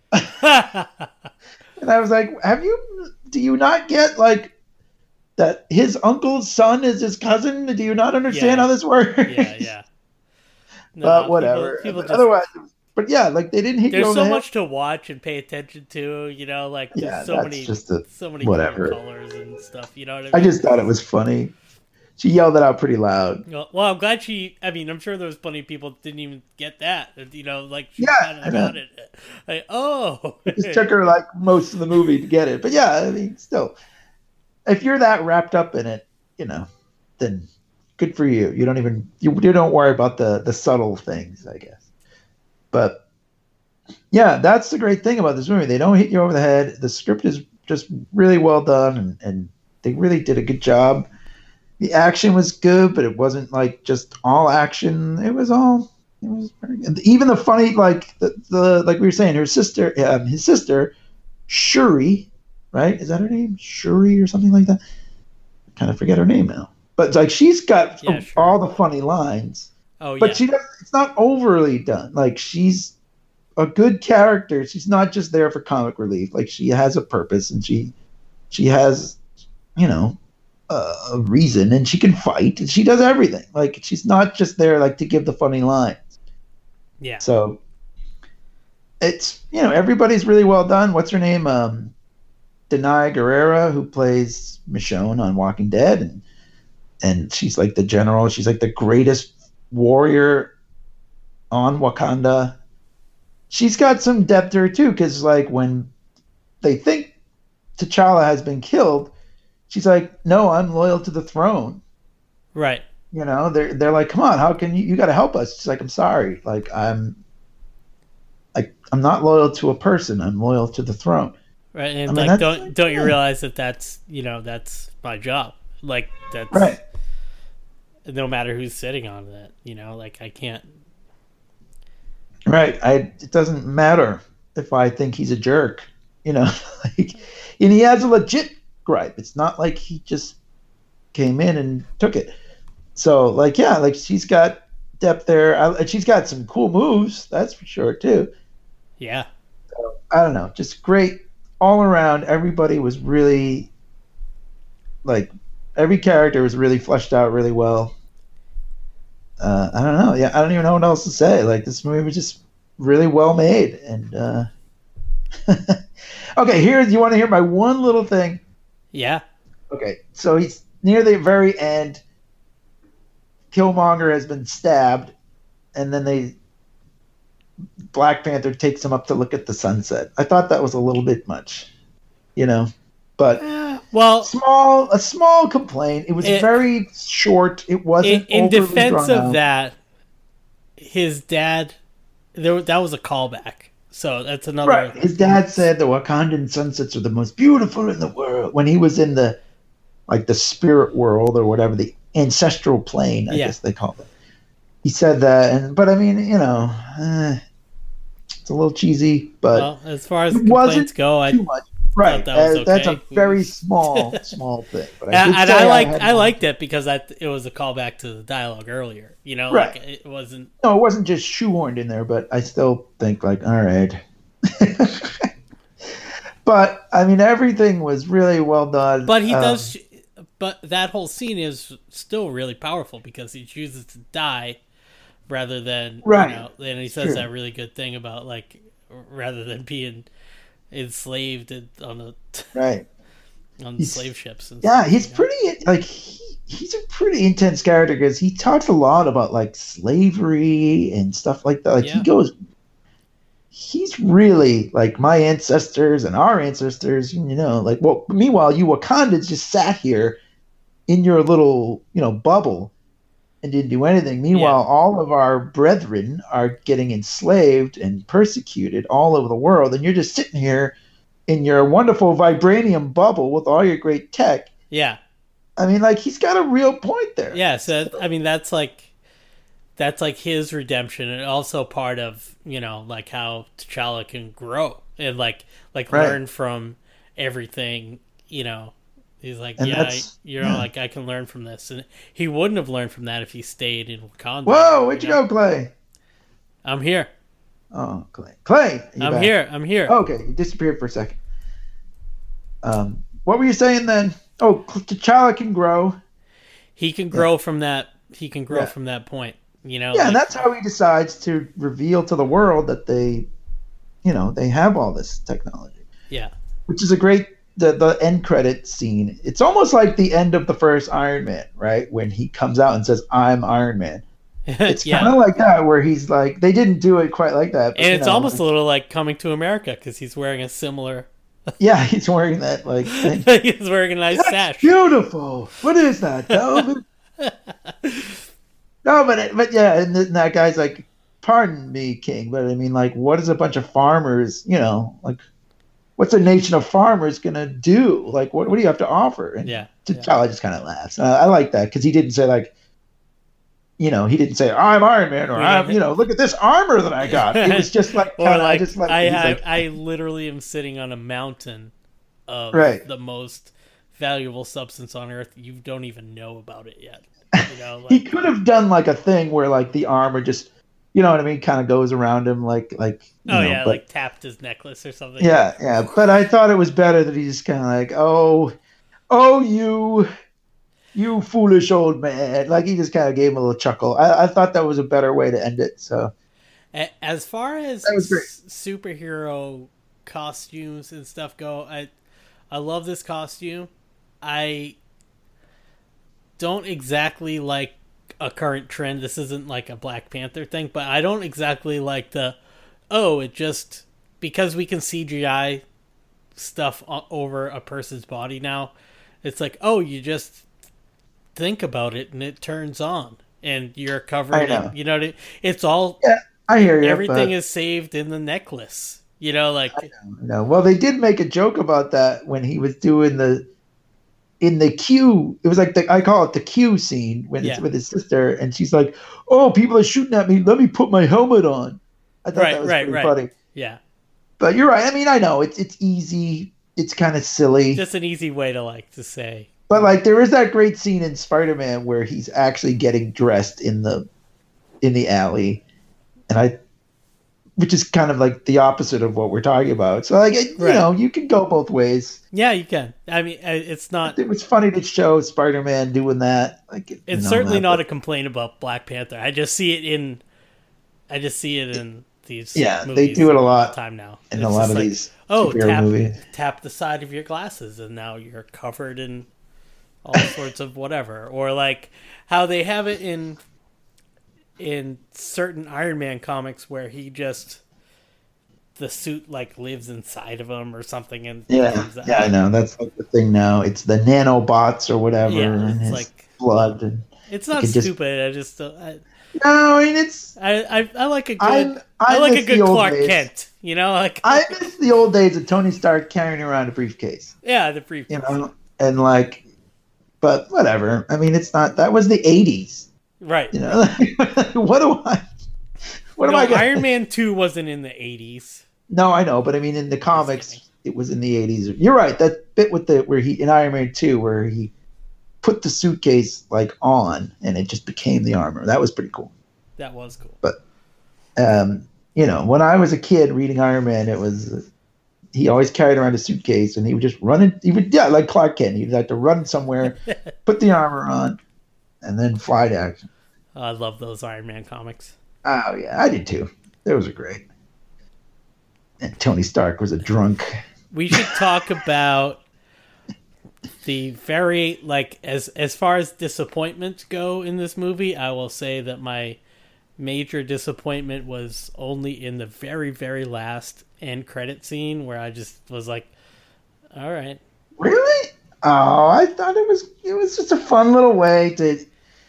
And I was like, do you not get like that his uncle's son is his cousin? Do you not understand how this works? Yeah. No, but whatever. Otherwise, but yeah, like they didn't hit you over the head. There's so much to watch and pay attention to, like there's so many whatever colors and stuff, you know what I mean? I just thought it was funny. She yelled it out pretty loud. Well, I'm glad I'm sure there was plenty of people that didn't even get that. Like, she kind of got it. Like, it just took her, like, most of the movie to get it. But, yeah, I mean, still, if you're that wrapped up in it, then good for you. You don't worry about the subtle things, I guess. But, yeah, that's the great thing about this movie. They don't hit you over the head. The script is just really well done, and they really did a good job. The action was good, but it wasn't like just all action. It was very good. Even the funny, like the like we were saying, his sister, Shuri, right? Is that her name? Shuri or something like that? I kind of forget her name now. But like she's got all the funny lines. Oh, but it's not overly done. Like she's a good character. She's not just there for comic relief. Like she has a purpose, and she has, a reason, and she can fight, and she does everything. Like she's not just there like to give the funny lines. Yeah. So it's everybody's really well done. What's her name? Danai Gurira, who plays Michonne on Walking Dead, and she's like the general. She's like the greatest warrior on Wakanda. She's got some depth to her too, because like when they think T'Challa has been killed, she's like, "No, I'm loyal to the throne." Right. They're like, "Come on, how can you got to help us?" She's like, "I'm sorry. Like I'm not loyal to a person. I'm loyal to the throne." Right. And don't you realize that's my job. Like that's right. No matter who's sitting on that, like I can't. Right. It doesn't matter if I think he's a jerk, like, and he has a legit gripe. It's not like he just came in and took it. So like, yeah, like she's got depth there. And she's got some cool moves. That's for sure too. Yeah. So, I don't know. Just great all around. Everybody was really like, every character was really fleshed out really well. I don't know. Yeah. I don't even know what else to say. Like this movie was just really well made. And, okay, you want to hear my one little thing? Yeah. Okay, so he's near the very end. Killmonger has been stabbed, and then Black Panther takes him up to look at the sunset. I thought that was a little bit much, but a small complaint. It was very short. It wasn't in defense of that. His dad, that was a callback. So that's another. Right. His dad said the Wakandan sunsets are the most beautiful in the world when he was in the spirit world or whatever, the ancestral plane, I guess they call it. He said that, but I mean, it's a little cheesy, but as far as complaints go, too much. Right. thought that was okay. That's a very small thing. But I liked it because it was a callback to the dialogue earlier. You know, right. Like it wasn't. No, it wasn't just shoehorned in there, but I still think like, all right. But I mean, everything was really well done. But he does. But that whole scene is still really powerful because he chooses to die rather than right. And he says that really good thing about like rather than being enslaved on the slave ships. And stuff, he's pretty like he's a pretty intense character because he talks a lot about like slavery and stuff like that. Like he's really like my ancestors and our ancestors, like, well, meanwhile, you Wakandans just sat here in your little, bubble and didn't do anything. Meanwhile, all of our brethren are getting enslaved and persecuted all over the world. And you're just sitting here in your wonderful vibranium bubble with all your great tech. Yeah. I mean, like, he's got a real point there. Yeah. So, I mean, that's like his redemption, and also part of like how T'Challa can grow and like right. learn from everything. He's like, like I can learn from this, and he wouldn't have learned from that if he stayed in Wakanda. Whoa, where'd you go, Clay? I'm here. Oh, Clay, I'm here. Okay, you disappeared for a second. What were you saying then? Oh, T'Challa can grow. He can grow from that. He can grow from that point. And that's how he decides to reveal to the world that they have all this technology. Yeah. Which is a great, the end credit scene. It's almost like the end of the first Iron Man, right? When he comes out and says, "I'm Iron Man." It's kind of like that, where he's like, they didn't do it quite like that. But, and it's almost a little like Coming to America, because he's wearing a similar... Yeah, he's wearing that like thing. He's wearing a nice sash. Beautiful. What is that, Delvin? No, but yeah, and that guy's like, pardon me, King, but I mean, like, what is a bunch of farmers, like, what's a nation of farmers gonna do? Like, what do you have to offer? And T'Challa just kind of laughs. I like that because he didn't say like, he didn't say I'm Iron Man or I'm, look at this armor that I got. It was just like, I literally am sitting on a mountain of the most valuable substance on Earth. You don't even know about it yet. He could have done like a thing where like the armor just, kind of goes around him like like tapped his necklace or something. Yeah. But I thought it was better that he just kind of like, oh, you foolish old man. Like he just kind of gave him a little chuckle. I thought that was a better way to end it. So, as far as superhero costumes and stuff go, I love this costume. I don't exactly like a current trend. This isn't like a Black Panther thing, but I don't exactly like it just because we can CGI stuff over a person's body now. It's like, you just think about it and it turns on and you're covered in, it's all, I hear you. Everything is saved in the necklace, like, I know. Well, they did make a joke about that when he was doing in the Q, it was like I call it the Q scene when it's with his sister, and she's like, "Oh, people are shooting at me. Let me put my helmet on." I thought that was pretty funny. Yeah, but you're right. I mean, I know it's easy. It's kind of silly. Just an easy way to say. But like, there is that great scene in Spider-Man where he's actually getting dressed in the alley, and which is kind of like the opposite of what we're talking about. So like, you can go both ways. Yeah, you can. I mean, it's not. It was funny to show Spider-Man doing that. Like, it's certainly not a complaint about Black Panther. I just see it in these. Yeah, movies they do it a lot time now. In a lot of these superhero movies. Tap the side of your glasses, and now you're covered in all sorts of whatever. Or like how they have it in certain Iron Man comics where he just the suit like lives inside of him or something, and I know that's like the thing now. It's the nanobots or whatever. Yeah, it's like blood. And it's not stupid. I just no, I mean it's. I like a good. I like a good Clark Kent. Like I miss the old days of Tony Stark carrying around a briefcase. Yeah, the briefcase. And like, but whatever. I mean, it's not. That was the '80s. Right. What do I? What am I? Iron Man 2 wasn't in the '80s. No, I know, but I mean, in the comics, it was in the 80s. You're right. That bit with where he in Iron Man 2 where he put the suitcase like on and it just became the armor. That was pretty cool. That was cool. But when I was a kid reading Iron Man, it was he always carried around a suitcase and he would just run it. He would like Clark Kent. He'd have to run somewhere, put the armor on, and then fly to action. I love those Iron Man comics. Oh yeah, I did too. Those are great. And Tony Stark was a drunk. We should talk about the very as far as disappointments go in this movie. I will say that my major disappointment was only in the very, very last end credit scene where I just was like, all right. Really? Oh, I thought it was just a fun little way to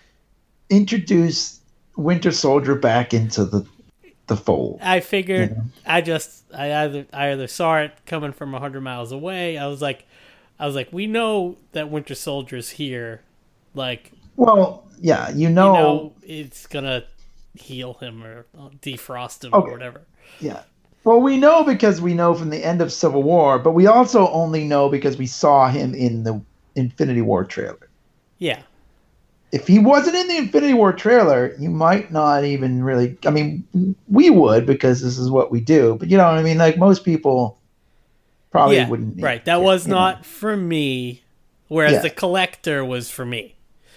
introduce Winter Soldier back into the fold. I figured I either saw it coming from 100 miles away. I was like, we know that Winter Soldier's here. Well, yeah, it's gonna heal him or defrost him or whatever. Yeah. Well, we know because we know from the end of Civil War, but we also only know because we saw him in the Infinity War trailer. Yeah. If he wasn't in the Infinity War trailer, you might not even really... I mean, we would because this is what we do. But you know what I mean? Like, most people probably wouldn't... Right. That was not for me, whereas The Collector was for me.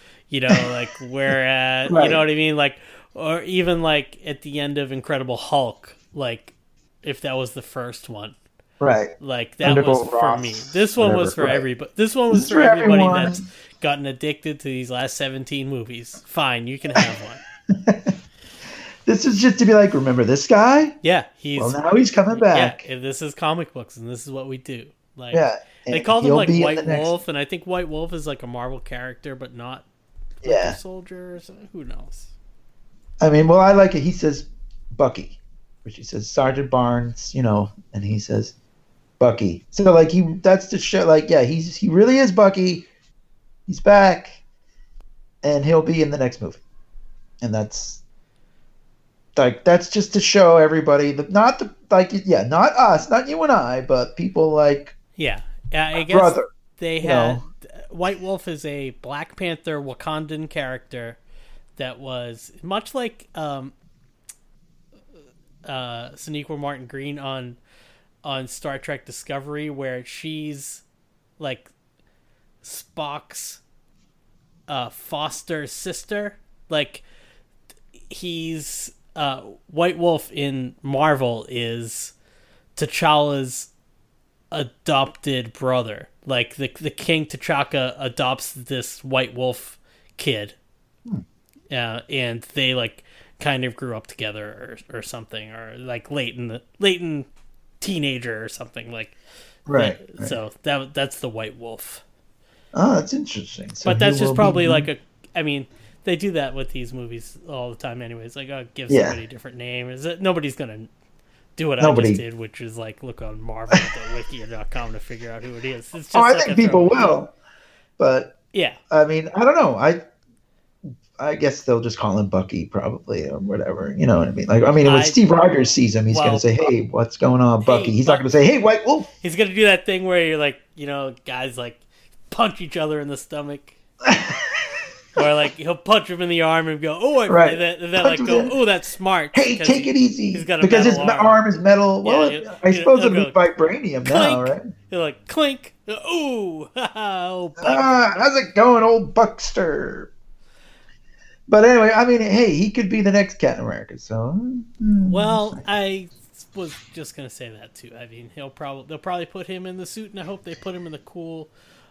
Whereas... right. You know what I mean? Or even, at the end of Incredible Hulk, if that was the first one. Right. That Thunderbolt was Ross, for me. This one was for everybody. This one was for everybody that's gotten addicted to these last 17 movies. Fine, you can have one. This is just to be remember this guy? Yeah, now he's coming back. Yeah, this is comic books, and this is what we do. They called him White Wolf, and I think White Wolf is a Marvel character, but not a soldier. Or something. Who knows? I mean, well, I like it. He says Bucky, which he says Sergeant Barnes, and he says Bucky. So that's to show he really is Bucky. He's back, and he'll be in the next movie, and that's just to show everybody that not us, not you and I, but people I guess brother. They had White Wolf is a Black Panther Wakandan character that was much like Sonequa Martin Green on Star Trek Discovery, where she's Spock's foster sister. He's White Wolf in Marvel is T'Challa's adopted brother. The King T'Chaka adopts this White Wolf kid. And they kind of grew up together or something, or late in teenager or something right. So that's the White Wolf. Oh, that's interesting. So but that's just probably I mean, they do that with these movies all the time anyways. Give somebody a different name. Nobody's going to do what I just did, which is look on Marvel.wiki.com to figure out who it is. It's just I think people will. But, yeah. I mean, I don't know. I guess they'll just call him Bucky probably or whatever. You know what I mean? When Steve Rogers sees him, he's going to say, hey, what's going on, Bucky? He's not going to say, hey, White Wolf. He's going to do that thing where you're guys punch each other in the stomach. Or he'll punch him in the arm and go, oh, right. and then go, oh, that's smart. Hey, take it easy. He's got because his arm is metal. Well, I suppose it'll be vibranium now, right? He'll clink. Ooh, oh, how's it going, old Buckster? But anyway, I mean, hey, he could be the next Captain America. So, well, I was just gonna say that too. I mean, they'll probably put him in the suit, and I hope they put him in the cool,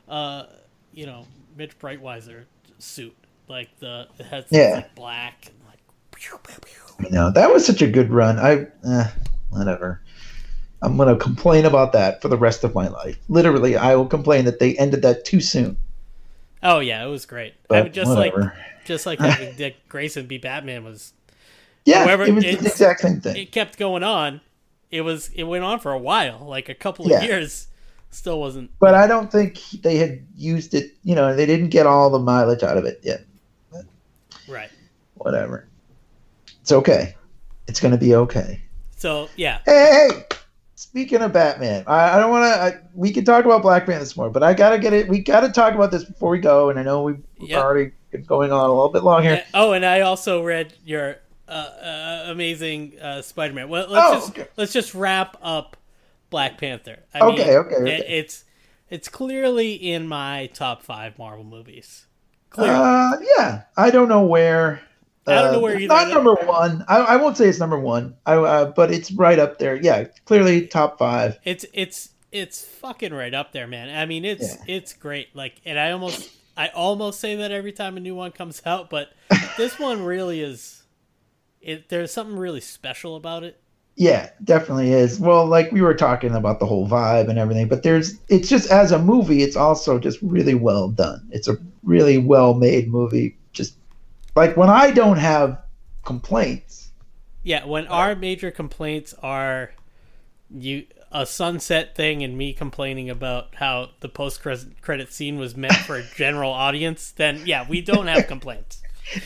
Mitch Breitweiser suit, it has black and pew, pew, pew. That was such a good run. Whatever. I'm gonna complain about that for the rest of my life. Literally, I will complain that they ended that too soon. Oh yeah, it was great. But just like having Dick Grayson be Batman was. Yeah, it was the exact same thing. It kept going on. It went on for a while, a couple of years. Still wasn't. But I don't think they had used it. They didn't get all the mileage out of it yet. But right. Whatever. It's okay. It's going to be okay. So yeah. Hey! speaking of Batman, I don't want to. We can talk about Black Panther more, but I gotta get it. We gotta talk about this before we go. And I know we've already been going on a little bit long here. Oh, and I also read your amazing Spider-Man. Well, let's just wrap up Black Panther. I mean, okay. It's clearly in my top 5 Marvel movies. Yeah, I don't know where. I don't know where either. Not number 1. I won't say it's number 1. But it's right up there. Yeah, clearly top 5. It's fucking right up there, man. I mean, it's great. Like, and I almost say that every time a new one comes out, but this one really is. There's something really special about it. Yeah, definitely is. Well, like we were talking about the whole vibe and everything, but it's just as a movie, it's also just really well done. It's a really well made movie. Just like when I don't have complaints. Yeah, when our major complaints are a sunset thing and me complaining about how the post-credit scene was meant for a general audience, then yeah, we don't have complaints.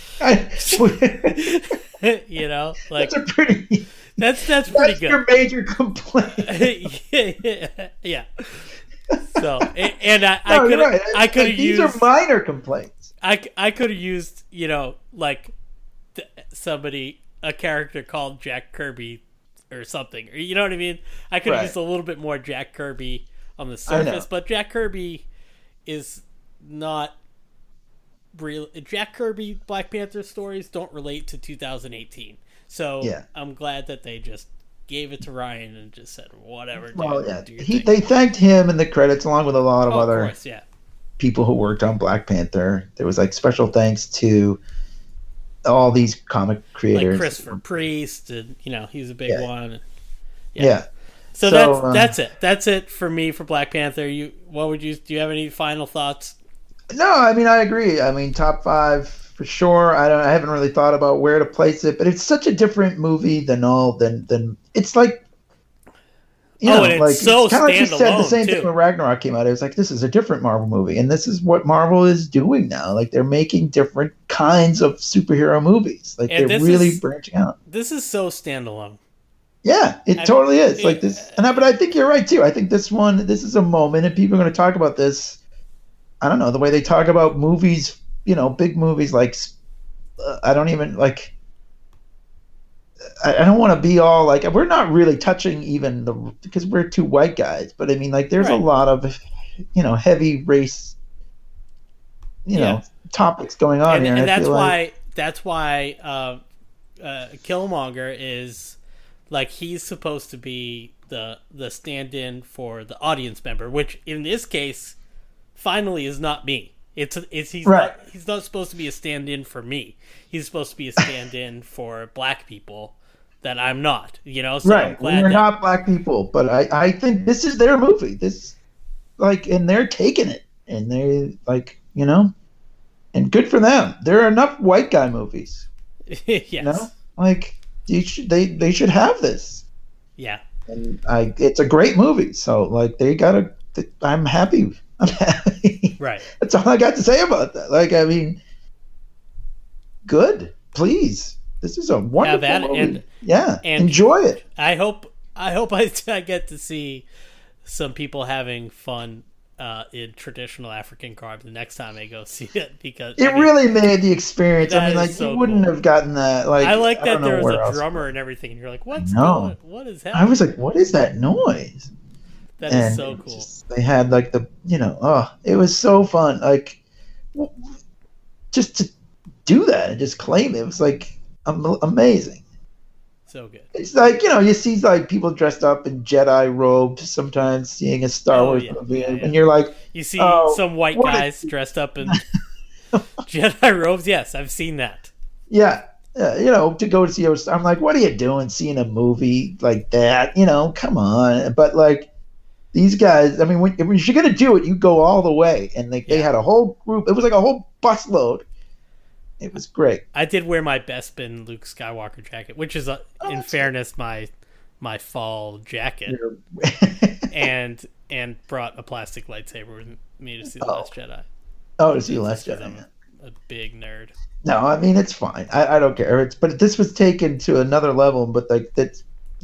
You know, like that's a pretty. That's pretty good. Your major complaint. Yeah. So, and I could have used. These are minor complaints. I could have used, you know, like a character called Jack Kirby or something, or you know what I mean. I could have used a little bit more Jack Kirby on the surface, but Jack Kirby is not real. Jack Kirby Black Panther stories don't relate to 2018. So I'm glad that they just gave it to Ryan and just said, whatever. They thanked him in the credits along with a lot of other people who worked on Black Panther. There was like special thanks to all these comic creators. Like Christopher Priest, and you know, he's a big one. Yeah. So that's it. That's it for me for Black Panther. Do you have any final thoughts? No, I mean, I agree. I mean, top 5 for sure. I haven't really thought about where to place it, but it's such a different movie than it's like, you know, and like it's so kind of like you said the same too. thing when Ragnarok came out. It was like, this is a different Marvel movie, and this is what Marvel is doing now. Like they're making different kinds of superhero movies. Like they're really branching out. This is so standalone. Yeah, it totally is. Like this, but I think you're right too. I think this is a moment, and people are going to talk about this. I don't know, the way they talk about movies, you know, big movies like, I don't even like, I don't want to be all like, we're not really touching even because we're 2 white guys, but I mean, like, there's a lot of, you know, heavy race, you know, topics going on here. And that's why Killmonger is like, he's supposed to be the stand-in for the audience member, which in this case, finally is not me. He's not supposed to be a stand-in for me. He's supposed to be a stand-in for black people that I'm not. You know, so we're not black people, but I think this is their movie. This, like, and they're taking it, and they like, you know, and good for them. There are enough white guy movies. Yes. You know, like they should have this. Yeah. And it's a great movie. So like I'm happy. Right. That's all I got to say about that. Like, I mean, good. Please, this is a wonderful movie. And enjoy it. I hope I get to see some people having fun in traditional African garb the next time I go see it, because it really made the experience. I mean, like so you wouldn't have gotten that. Like, I like that there was a drummer and everything, and you're like, what is happening? I was like, what is that noise? That is so cool. They had like it was so fun. Like, just to do that and just claim it was like amazing. So good. It's like, you know, you see like people dressed up in Jedi robes sometimes seeing a Star Wars movie, and you're like, you see some white guys dressed up in Jedi robes. Yes, I've seen that. Yeah. You know, to go to see I'm like, what are you doing seeing a movie like that? You know, come on. But like, these guys, I mean, when you're going to do it, you go all the way. And they had a whole group. It was like a whole busload. It was great. I did wear my Bespin Luke Skywalker jacket, which is, in fairness, my fall jacket. and brought a plastic lightsaber with me to see The Last Jedi. Oh, to see The Last Jedi. I'm a big nerd. No, I mean, it's fine. I don't care. But this was taken to another level. But like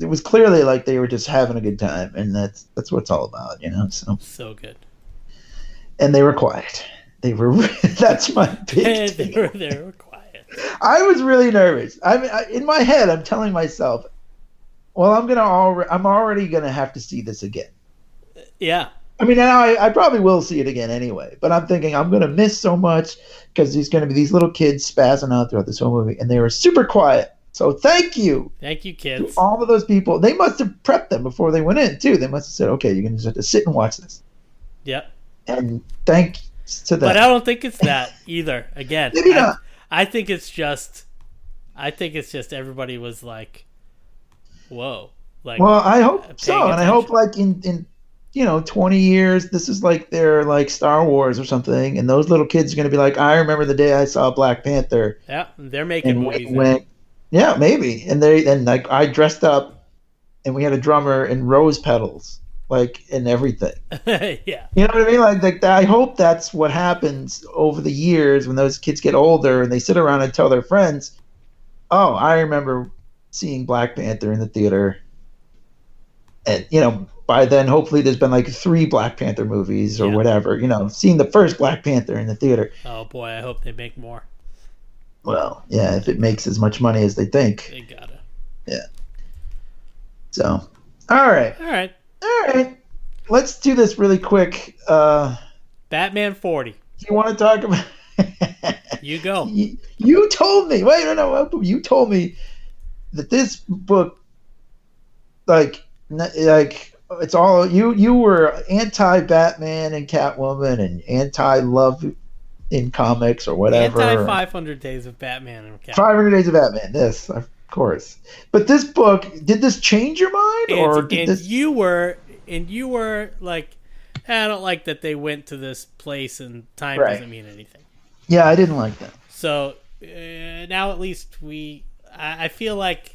it was clearly like they were just having a good time, and that's what it's all about, So good. And they were quiet. They were. That's my big. They were quiet. I was really nervous. In my head, I'm telling myself, well, I'm already gonna have to see this again. Yeah. I mean, I probably will see it again anyway, but I'm thinking I'm going to miss so much because there's going to be these little kids spazzing out throughout this whole movie, and they were super quiet. So thank you. Thank you, kids. To all of those people. They must have prepped them before they went in, too. They must have said, okay, you're going to just have to sit and watch this. Yep. And thanks to them. But I don't think it's that either. Again, maybe not. I think it's just everybody was like, whoa. Like, well, I hope so. And I hope like in 20 years, this is like their like Star Wars or something, and those little kids are going to be like, I remember the day I saw Black Panther. Yeah, they're making movies. Yeah, maybe. And like I dressed up, and we had a drummer and rose petals, like, and everything. Yeah. You know what I mean? Like I hope that's what happens over the years when those kids get older and they sit around and tell their friends, oh, I remember seeing Black Panther in the theater. And, by then, hopefully, there's been like 3 Black Panther movies or whatever. Seeing the first Black Panther in the theater. Oh boy, I hope they make more. Well, yeah, if it makes as much money as they think. They gotta. Yeah. So, all right. Let's do this really quick. Batman 40. You want to talk about? You go. You told me. Wait, no. You told me that this book, like it's all you were anti-Batman and Catwoman and anti-love in comics or whatever. Anti-500 Days of Batman and Catwoman. 500 Days of Batman. Yes, of course. But this book, did this change your mind, you were like, I don't like that they went to this place and time doesn't mean anything. Yeah, I didn't like that. So now at least I feel like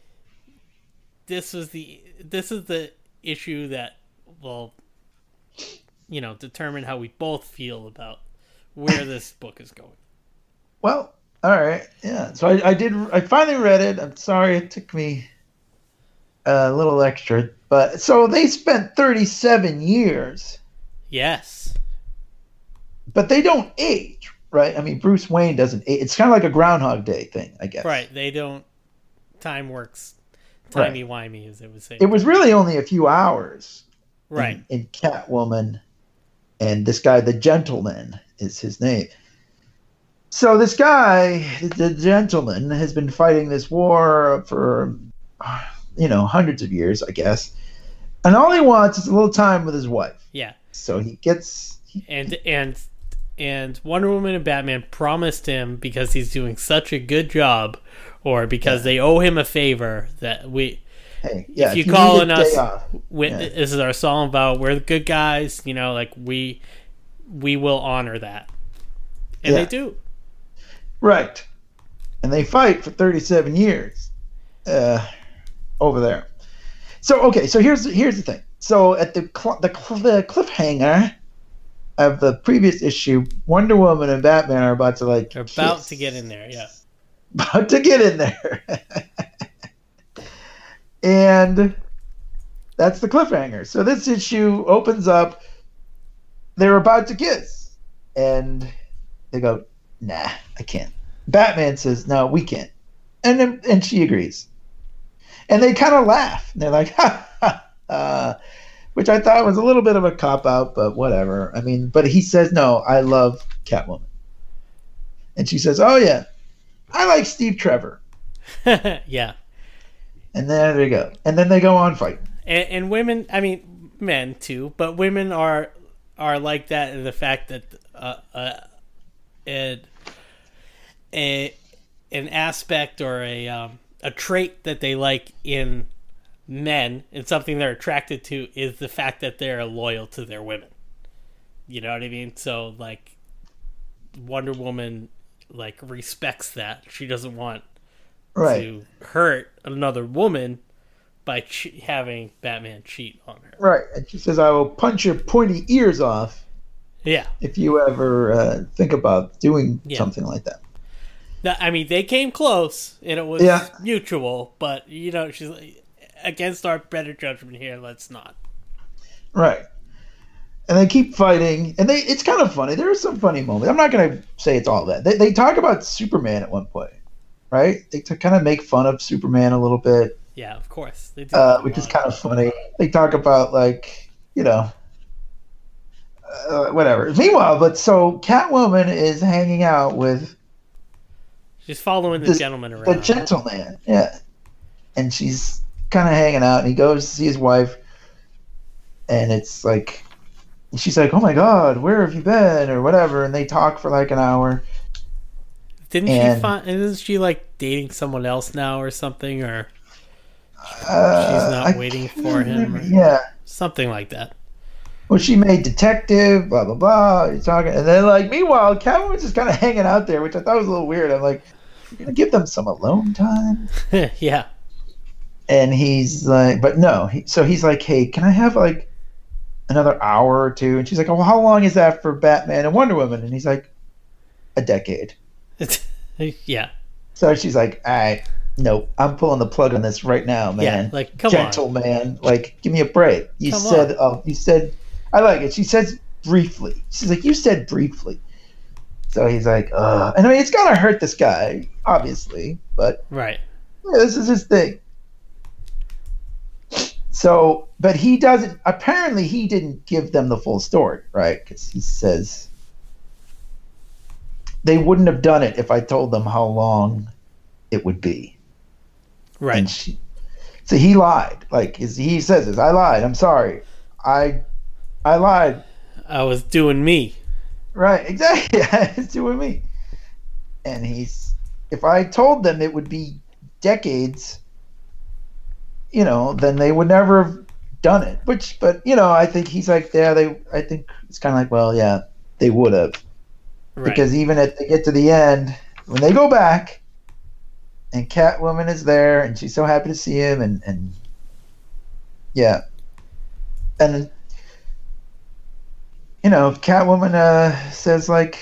this is the issue that will, determine how we both feel about where this book is going. Well, all right, yeah. So I finally read it. I'm sorry it took me a little extra, but so they spent 37 years. Yes. But they don't age, right? I mean, Bruce Wayne doesn't age. It's kind of like a Groundhog Day thing, I guess. Right. They don't. Time works. Timey-wimey, as they would say. It was really only a few hours. Right. In Catwoman, and this guy, the Gentleman, is his name. So this guy, the Gentleman, has been fighting this war for, hundreds of years, I guess. And all he wants is a little time with his wife. Yeah. So he gets... And Wonder Woman and Batman promised him, because he's doing such a good job, or because they owe him a favor, that if you call on us, this is our song about we're the good guys, we will honor that. And they do. Right. And they fight for 37 years over there. So here's the thing. So at the cliffhanger of the previous issue, Wonder Woman and Batman are about to to get in there, yeah. About to get in there. And that's the cliffhanger. So this issue opens up, they're about to kiss. And they go, nah, I can't. Batman says, no, we can't. And she agrees. And they kind of laugh. And they're like, ha, ha, which I thought was a little bit of a cop-out, but whatever. I mean, but he says, no, I love Catwoman. And she says, oh, yeah, I like Steve Trevor. Yeah. And there they go. And then they go on fighting. And women, I mean, men too, but women are like that in the fact that an aspect or a trait that they like in men and something they're attracted to is the fact that they're loyal to their women. You know what I mean? So like Wonder Woman respects that. She doesn't want to hurt another woman by having Batman cheat on her. Right. And she says, I will punch your pointy ears off. Yeah. If you ever think about doing something like that. I mean, they came close, and it was mutual, but, she's like, against our better judgment here, let's not. Right. And they keep fighting, and it's kind of funny. There are some funny moments. I'm not going to say it's all that. They talk about Superman at one point, right? They kind of make fun of Superman a little bit. Yeah, of course. They do which is kind of funny. They talk about, like, whatever. Meanwhile, so Catwoman is hanging out with... She's following the gentleman around. The gentleman, yeah. And she's kind of hanging out, and he goes to see his wife, and it's like... She's like, "Oh my God, where have you been?" or whatever, and they talk for like an hour. Isn't she like dating someone else now or something, or she's not waiting for him? Yeah, something like that. Well, she made detective, blah blah blah. You're talking, and then like, meanwhile, Kevin was just kind of hanging out there, which I thought was a little weird. I'm like, "You're gonna give them some alone time?" Yeah. And he's like, "But no." So he's like, "Hey, can I have like another hour or two?" And she's like, "Oh, well, how long is that for Batman and Wonder Woman?" And he's like, "A decade." Yeah. So she's like, "All right, nope, I'm pulling the plug on this right now, man." Yeah, like, come Gentleman, like, give me a break. You said, I like it. She says briefly. She's like, "You said briefly." So he's like, and I mean, it's gonna hurt this guy, obviously, but right. Yeah, this is his thing. So, but he doesn't, apparently he didn't give them the full story, right? Because he says they wouldn't have done it if I told them how long it would be. Right. And so he lied. Like, he says this, "I lied. I'm sorry. I lied. I was doing me." Right, exactly. I was doing me. And if I told them it would be decades, then they would never have done it. But I think he's like, I think it's kind of like, well, yeah, they would have. Right. Because even if they get to the end, when they go back, and Catwoman is there, and she's so happy to see him, and yeah. And, Catwoman says, like,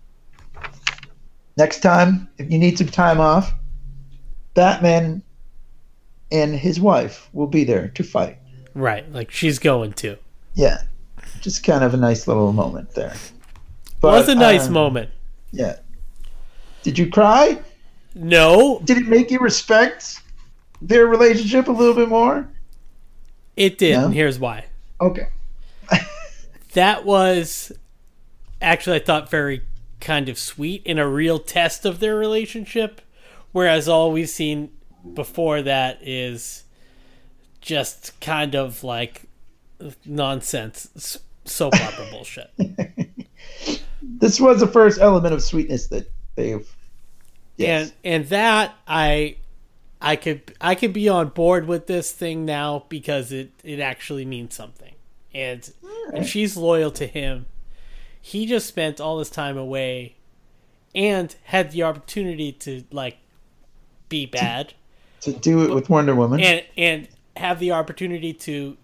next time, if you need some time off, Batman and his wife will be there to fight. Right, like she's going to. Yeah, just kind of a nice little moment there. But, it was a nice moment. Yeah. Did you cry? No. Did it make you respect their relationship a little bit more? It did, and here's why. Okay. That was actually, I thought, very kind of sweet and a real test of their relationship, whereas all we've seen before that is just kind of like nonsense soap opera bullshit. This was the first element of sweetness that they've. Yes. And that I could be on board with this thing now because it actually means something. And she's loyal to him. He just spent all this time away and had the opportunity to like be bad. To do it with Wonder Woman. And have the opportunity to,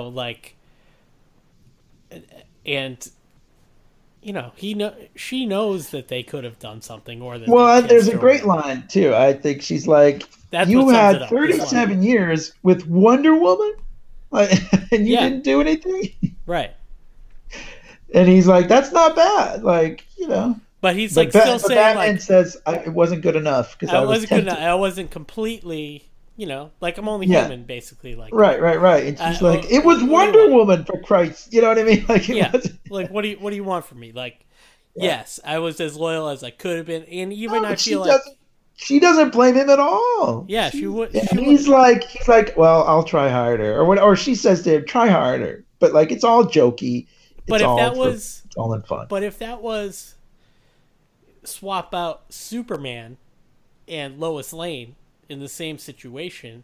she knows that they could have done something or that. Well, there's a great line too. I think she's like, "You had 37 years with Wonder Woman, and you didn't do anything." Right. And he's like, "That's not bad." Like, But he's like still saying Batman like, says it wasn't good enough because I wasn't good enough. I wasn't completely, like I'm only human, basically. Like right. And she's like, "It was Wonder Woman, for Christ." You know what I mean? Like, like what do you want from me? Like, yes, I was as loyal as I could have been, and even I feel like she doesn't blame him at all. Yeah, she would. He's like, "Well, I'll try harder," or she says to him, "Try harder," but like it's all jokey. But it's all in fun. But if that was swap out Superman and Lois Lane in the same situation,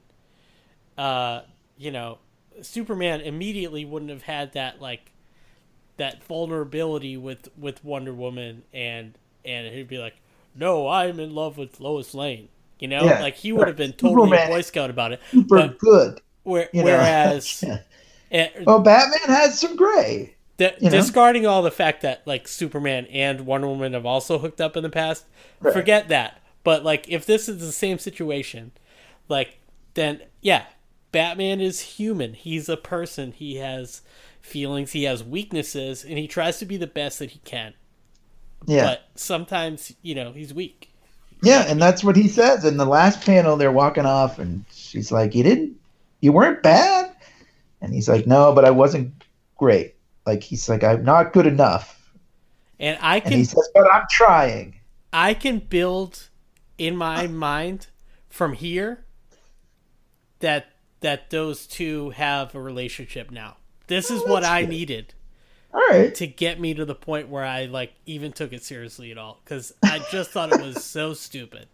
Superman immediately wouldn't have had that vulnerability with Wonder Woman, and he'd be like, "No, I'm in love with Lois Lane." Like he would have been totally Superman, a Boy Scout about it. Super good. Whereas, Batman has some gray. Discarding all the fact that like Superman and Wonder Woman have also hooked up in the past, forget that. But like if this is the same situation, like then Batman is human. He's a person. He has feelings. He has weaknesses, and he tries to be the best that he can. Yeah. But sometimes, he's weak. Yeah, and that's what he says in the last panel. They're walking off, and she's like, you weren't bad? And he's like, no, but I wasn't great. Like, he's like, I'm not good enough. And he says, but I'm trying. I can build in my mind from here that those two have a relationship now. This is what I needed. All right. To get me to the point where I like even took it seriously at all, because I just thought it was so stupid.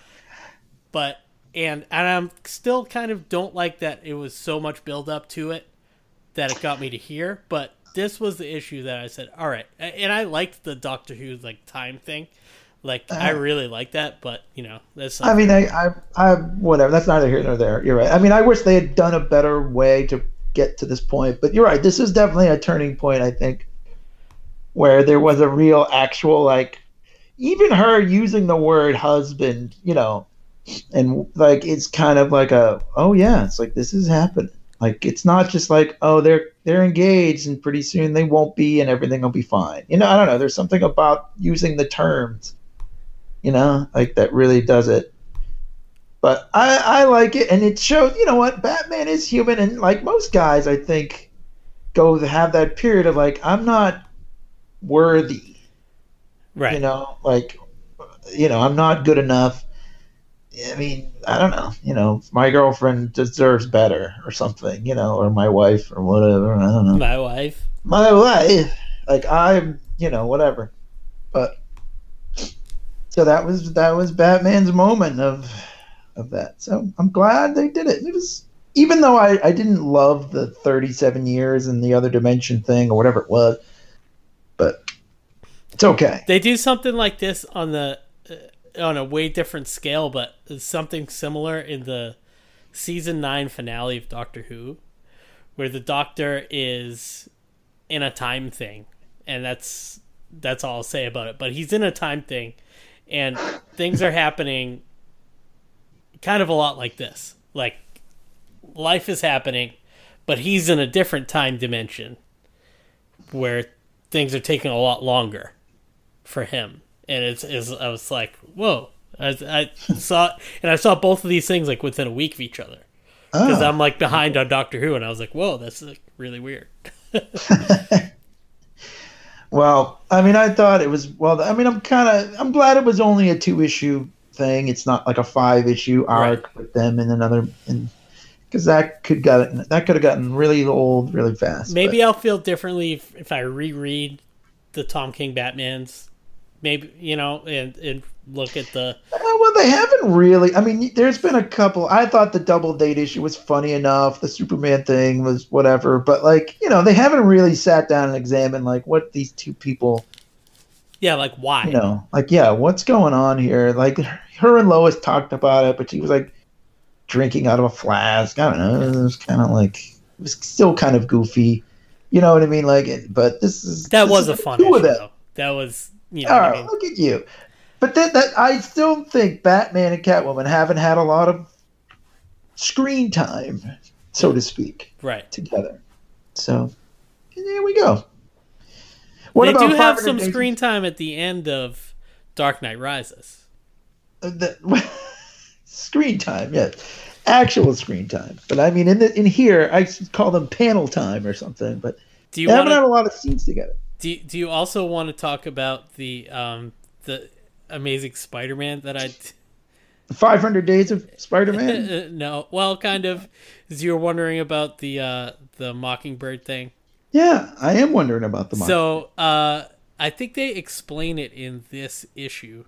But and I'm still kind of don't like that it was so much build up to it that it got me to here. But this was the issue that I said, all right. And I liked the Doctor Who like time thing, like I really like that. But that's. I mean, I whatever. That's neither here nor there. You're right. I mean, I wish they had done a better way to get to this point, but you're right, this is definitely a turning point, I think, where there was a real actual, like, even her using the word husband, and like it's kind of like it's like this is happening, like it's not just like, oh, they're engaged and pretty soon they won't be and everything will be fine. I don't know, there's something about using the terms, like that really does it. But I like it, and it shows, what, Batman is human, and like most guys, I think, have that period of like, I'm not worthy. Right. I'm not good enough. I mean, I don't know, my girlfriend deserves better or something, or my wife or whatever. I don't know. My wife. Like, I'm, whatever. But, so that was Batman's moment of that. So I'm glad they did it. It was, even though I didn't love the 37 years and the other dimension thing or whatever it was, but it's okay. They do something like this on a way different scale, but something similar in the season 9 finale of Doctor Who, where the Doctor is in a time thing, and that's all I'll say about it. But he's in a time thing, and things are happening kind of a lot like this. Like, life is happening, but he's in a different time dimension where things are taking a lot longer for him. And I was like, whoa. I saw both of these things like within a week of each other. Because I'm like behind on Doctor Who, and I was like, whoa, that's like really weird. Well, I mean, I thought it was, I'm glad it was only a 2-issue thing. It's not like a 5-issue arc with them in another, because that could have gotten really old really fast. Maybe I'll feel differently if I reread the Tom King Batmans, maybe, and look at the. Well, they haven't really. I mean, there's been a couple. I thought the Double Date issue was funny enough. The Superman thing was whatever, but like, they haven't really sat down and examined like what these two people. Yeah, like why? What's going on here? Like, her and Lois talked about it, but she was like drinking out of a flask. I don't know. It was kind of like, it was still kind of goofy. You know what I mean? Like, but that was a fun issue, though. That was, all right, look at you. But that I still think Batman and Catwoman haven't had a lot of screen time, so to speak, together. So there we go. They do have some screen time at the end of Dark Knight Rises. Screen time, yes. Actual screen time. But I mean, in here, I call them panel time or something. But they haven't had a lot of scenes together. Do you also want to talk about the Amazing Spider-Man that I... 500 Days of Spider-Man? No. Well, kind of. As you were wondering about the Mockingbird thing. Yeah, I am wondering about the Mockingbird. So, I think they explain it in this issue,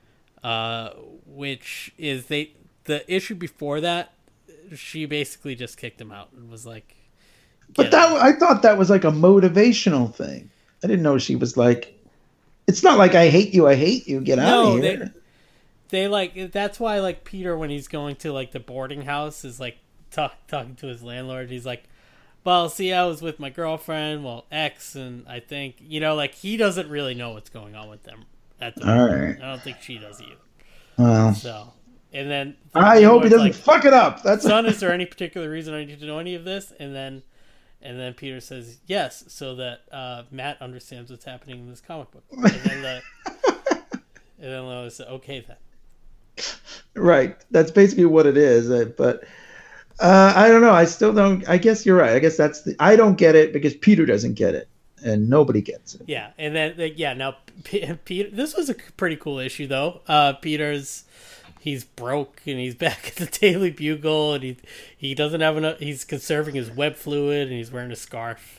which is the issue before that, she basically just kicked him out and was like... But I thought that was like a motivational thing. I didn't know she was like... It's not like I hate you, get out of here. They like, that's why like Peter, when he's going to like the boarding house, is like talking to his landlord. He's like, well, see, I was with my girlfriend, ex, and I think, like he doesn't really know what's going on with them at the moment. Right. I don't think she does either. Well, so And then I hope he doesn't fuck it up. That's son, is there any particular reason I need to know any of this? And then Peter says yes, so that Matt understands what's happening in this comic book. And then Lois said, okay then. Right. That's basically what it is. But I don't know. I still don't. I guess you're right. I guess I don't get it because Peter doesn't get it. And nobody gets it. Yeah. And then, now, Peter, this was a pretty cool issue, though. He's broke and he's back at the Daily Bugle and he doesn't have enough. He's conserving his web fluid and he's wearing a scarf.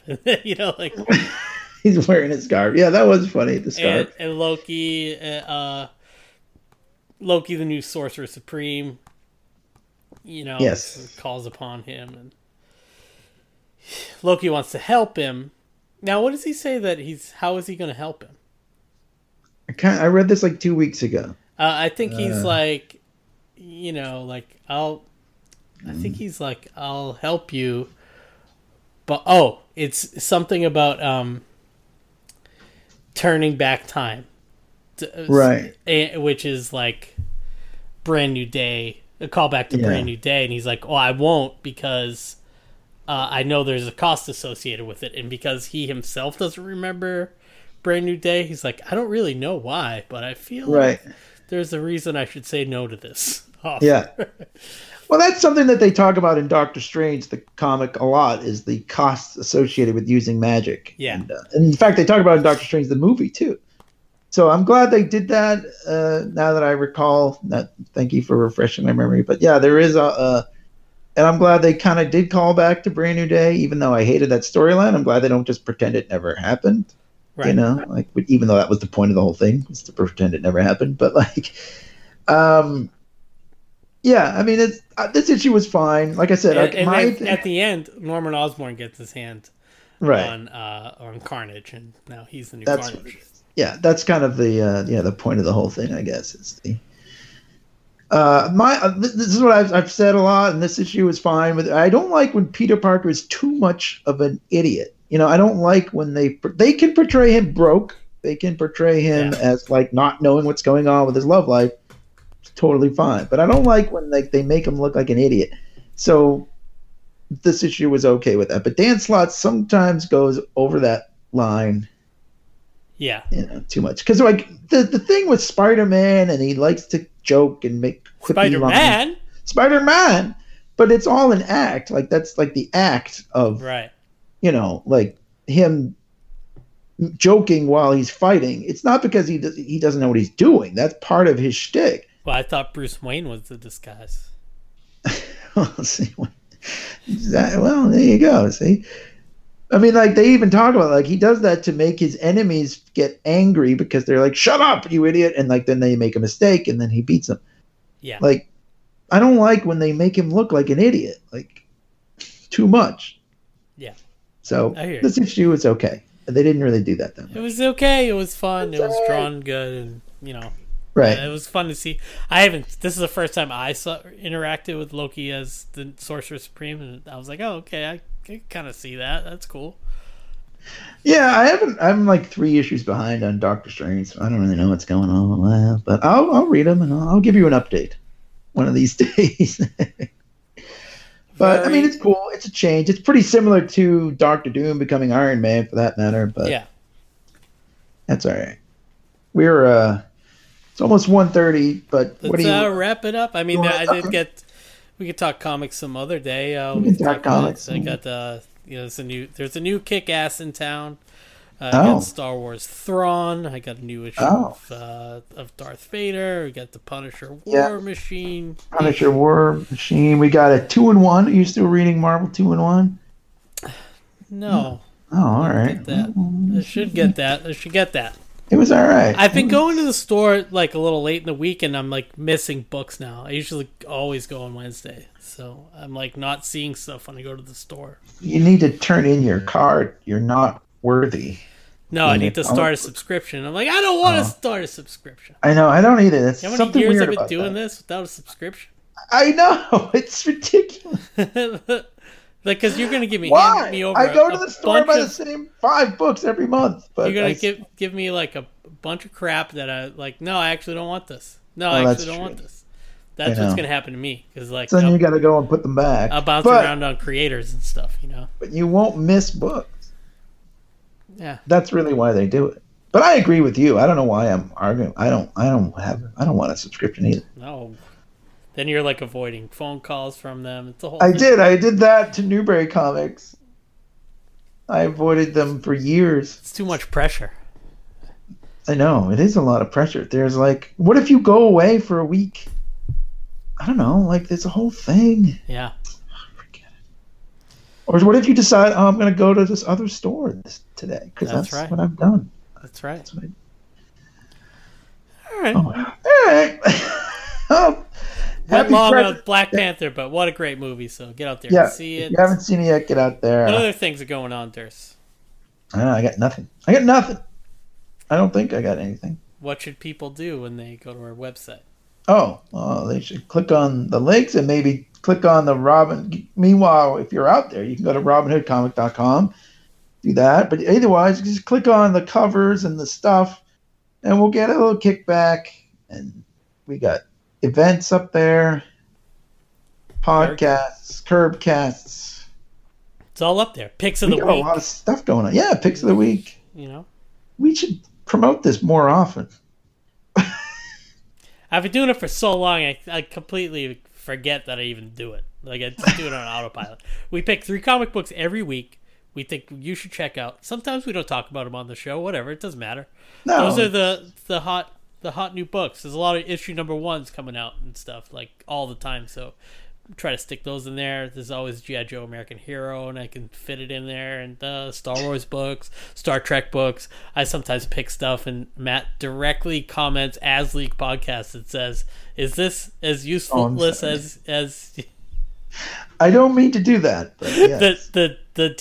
He's wearing a scarf. Yeah, that was funny. The scarf. And Loki, Loki, the new Sorcerer Supreme, yes, calls upon him, and Loki wants to help him. Now, what does he say how is he going to help him? I read this like 2 weeks ago. I think he's I'll help you, but it's something about turning back time, right? Which is like Brand New Day, a callback to Brand New Day, and he's like, I won't because I know there's a cost associated with it, and because he himself doesn't remember Brand New Day, he's like, I don't really know why, but I feel like there's a reason I should say no to this offer. Yeah. Well, that's something that they talk about in Doctor Strange, the comic, a lot, is the costs associated with using magic. Yeah. And in fact, they talk about it in Doctor Strange, the movie, too. So I'm glad they did that, now that I recall. Thank you for refreshing my memory. But yeah, there is and I'm glad they kind of did call back to Brand New Day, even though I hated that storyline. I'm glad they don't just pretend it never happened. Right. Even though that was the point of the whole thing, was to pretend it never happened. But this issue was fine. Like I said, at the end, Norman Osborn gets his hand on Carnage, and now he's the new Carnage. Yeah, that's kind of the point of the whole thing, I guess. It's the this is what I've said a lot, and this issue is fine with. I don't like when Peter Parker is too much of an idiot. I don't like when they can portray him broke. They can portray him as not knowing what's going on with his love life. It's totally fine. But I don't like when they make him look like an idiot. So this issue was okay with that. But Dan Slott sometimes goes over that line. Yeah. Too much. Because the thing with Spider-Man, and he likes to joke and make quippy lines. Spider-Man! But it's all an act. That's the act of... Right. Him joking while he's fighting. It's not because he doesn't know what he's doing. That's part of his shtick. Well, I thought Bruce Wayne was the disguise. Well, there you go. See, I mean, they even talk about he does that to make his enemies get angry because they're like, "Shut up, you idiot!" And then they make a mistake and then he beats them. Yeah. I don't like when they make him look like an idiot, too much. Yeah. So this issue was okay. They didn't really do that though. It was okay. It was fun. It was drawn good, and right. It was fun to see. This is the first time I interacted with Loki as the Sorcerer Supreme, and I was like, oh, okay, I can kind of see that. That's cool. Yeah, I'm 3 issues behind on Doctor Strange, so I don't really know what's going on. But I'll read them and I'll give you an update one of these days. But, it's cool. It's a change. It's pretty similar to Doctor Doom becoming Iron Man, for that matter. But yeah, that's all right. We're it's almost 1:30, but what do you wrap it up? I mean, we could talk comics some other day. We can talk comics. I got there's a new Kick-Ass in town. I got Star Wars Thrawn. I got a new issue of Darth Vader. We got the Punisher War Machine. Punisher War Machine. We got a 2-in-1. Are you still reading Marvel 2-in-1? No. Oh, all right. I should get that. It was all right. I've been going to the store a little late in the week, and I'm missing books now. I usually always go on Wednesday, so I'm not seeing stuff when I go to the store. You need to turn in your card. You're not worthy. No, I need to start a subscription. I'm I don't want to start a subscription. I know, I don't either. That's how many something years weird I've been about doing that. this without a subscription? I know, it's ridiculous. Because you're going to give me Why? Me over I go to the store and buy the of, same 5 books every month. But you're going to give me a bunch of crap that I no, I actually don't want this. No, I actually don't want this. That's what's going to happen to me. Cause like, so then you got to go and put them back. I'll bounce around on creators and stuff, you know. But you won't miss books. Yeah. That's really why they do it. But I agree with you. I don't know why I'm arguing. I don't want a subscription either. No. Then you're like avoiding phone calls from them. It's a whole I did that to Newbury Comics. I avoided them for years. It's too much pressure. I know. It is a lot of pressure. There's like, what if you go away for a week? I don't know. Like, there's a whole thing. Yeah. Forget it. Or what if you decide, I'm going to go to this other store today? Because that's right. What I've done. That's right. That's what all right. All right. Went long on Black Panther, but what a great movie. So get out there and see it. If you haven't seen it yet, get out there. What other things are going on, Durs? I got nothing. I don't think I got anything. What should people do when they go to our website? They should click on the links and maybe click on the Robin. Meanwhile, if you're out there, you can go to robinhoodcomic.com. Do that. But otherwise, just click on the covers and the stuff, and we'll get a little kickback. And we got events up there, podcasts, curbcasts. It's all up there. Picks of the week. A lot of stuff going on. Yeah, picks of the week. You know, we should promote this more often. I've been doing it for so long, I completely forget that I even do it. Like, I just do it on autopilot. We pick 3 comic books every week we think you should check out. Sometimes we don't talk about them on the show. Whatever, it doesn't matter. No. Those are the hot new books. There's a lot of issue number 1s coming out and stuff, like, all the time. So try to stick those in there. There's always G.I. Joe American Hero, and I can fit it in there. And Star Wars books, Star Trek books. I sometimes pick stuff, and Matt directly comments as Leak Podcast that says, "Is this as useless as?" I don't mean to do that. But yes. the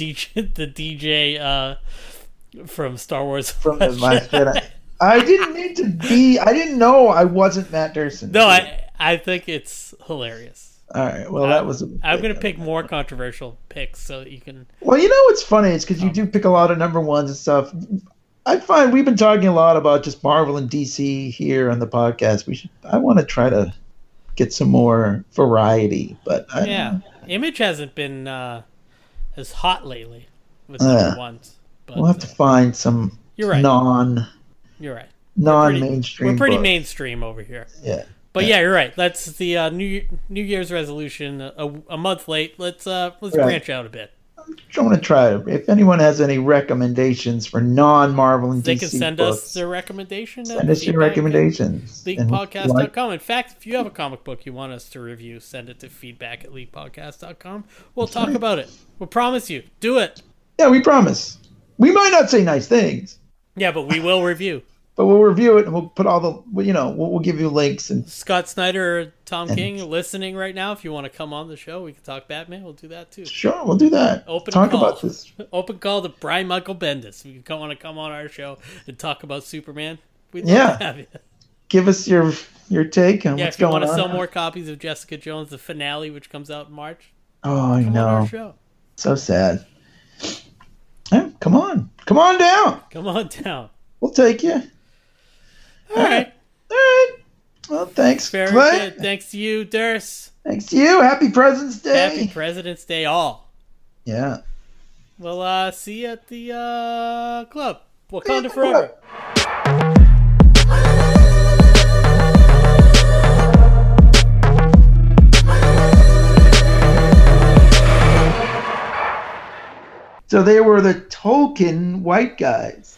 DJ from Star Wars from the Last Jedi. I didn't need to be. I didn't know I wasn't Matt Durson. No, I think it's hilarious. All right. Well, that was. I'm going to pick more controversial picks so that you can. Well, you know what's funny? It's because you do pick a lot of number 1s and stuff. I find we've been talking a lot about just Marvel and DC here on the podcast. I want to try to get some more variety, but Image hasn't been as hot lately with number 1s. But we'll have to find some. You're right. You're right. Non-mainstream. We're pretty books. Mainstream over here. Yeah. But yeah, you're right. That's the New Year's resolution. A month late. Let's branch out a bit. I'm going to try. If anyone has any recommendations for non-Marvel and DC they can send books, us their recommendations. Send us your recommendations. Leakpodcast.com. In fact, if you have a comic book you want us to review, send it to feedback@leakpodcast.com. We'll talk about it. We'll promise you. Do it. Yeah, we promise. We might not say nice things. Yeah, but we will review. But we'll review it and we'll put all the, we'll give you links. And Scott Snyder or Tom King listening right now, if you want to come on the show, we can talk Batman. We'll do that too. Sure, we'll do that. Talk about this. Open call to Brian Michael Bendis. If you want to come on our show and talk about Superman, we'd love to have you. Give us your take on what's going on. If you want to sell more copies of Jessica Jones, the finale, which comes out in March. Oh, I know. On our show. So sad. Come on. Come on down. Come on down. We'll take you. All right. Well, thanks, Very Clay. good. Thanks to you, Durs. Thanks to you. Happy President's Day. Happy President's Day, all. Yeah. We'll see you at the club. Wakanda forever. So they were the Tolkien white guys.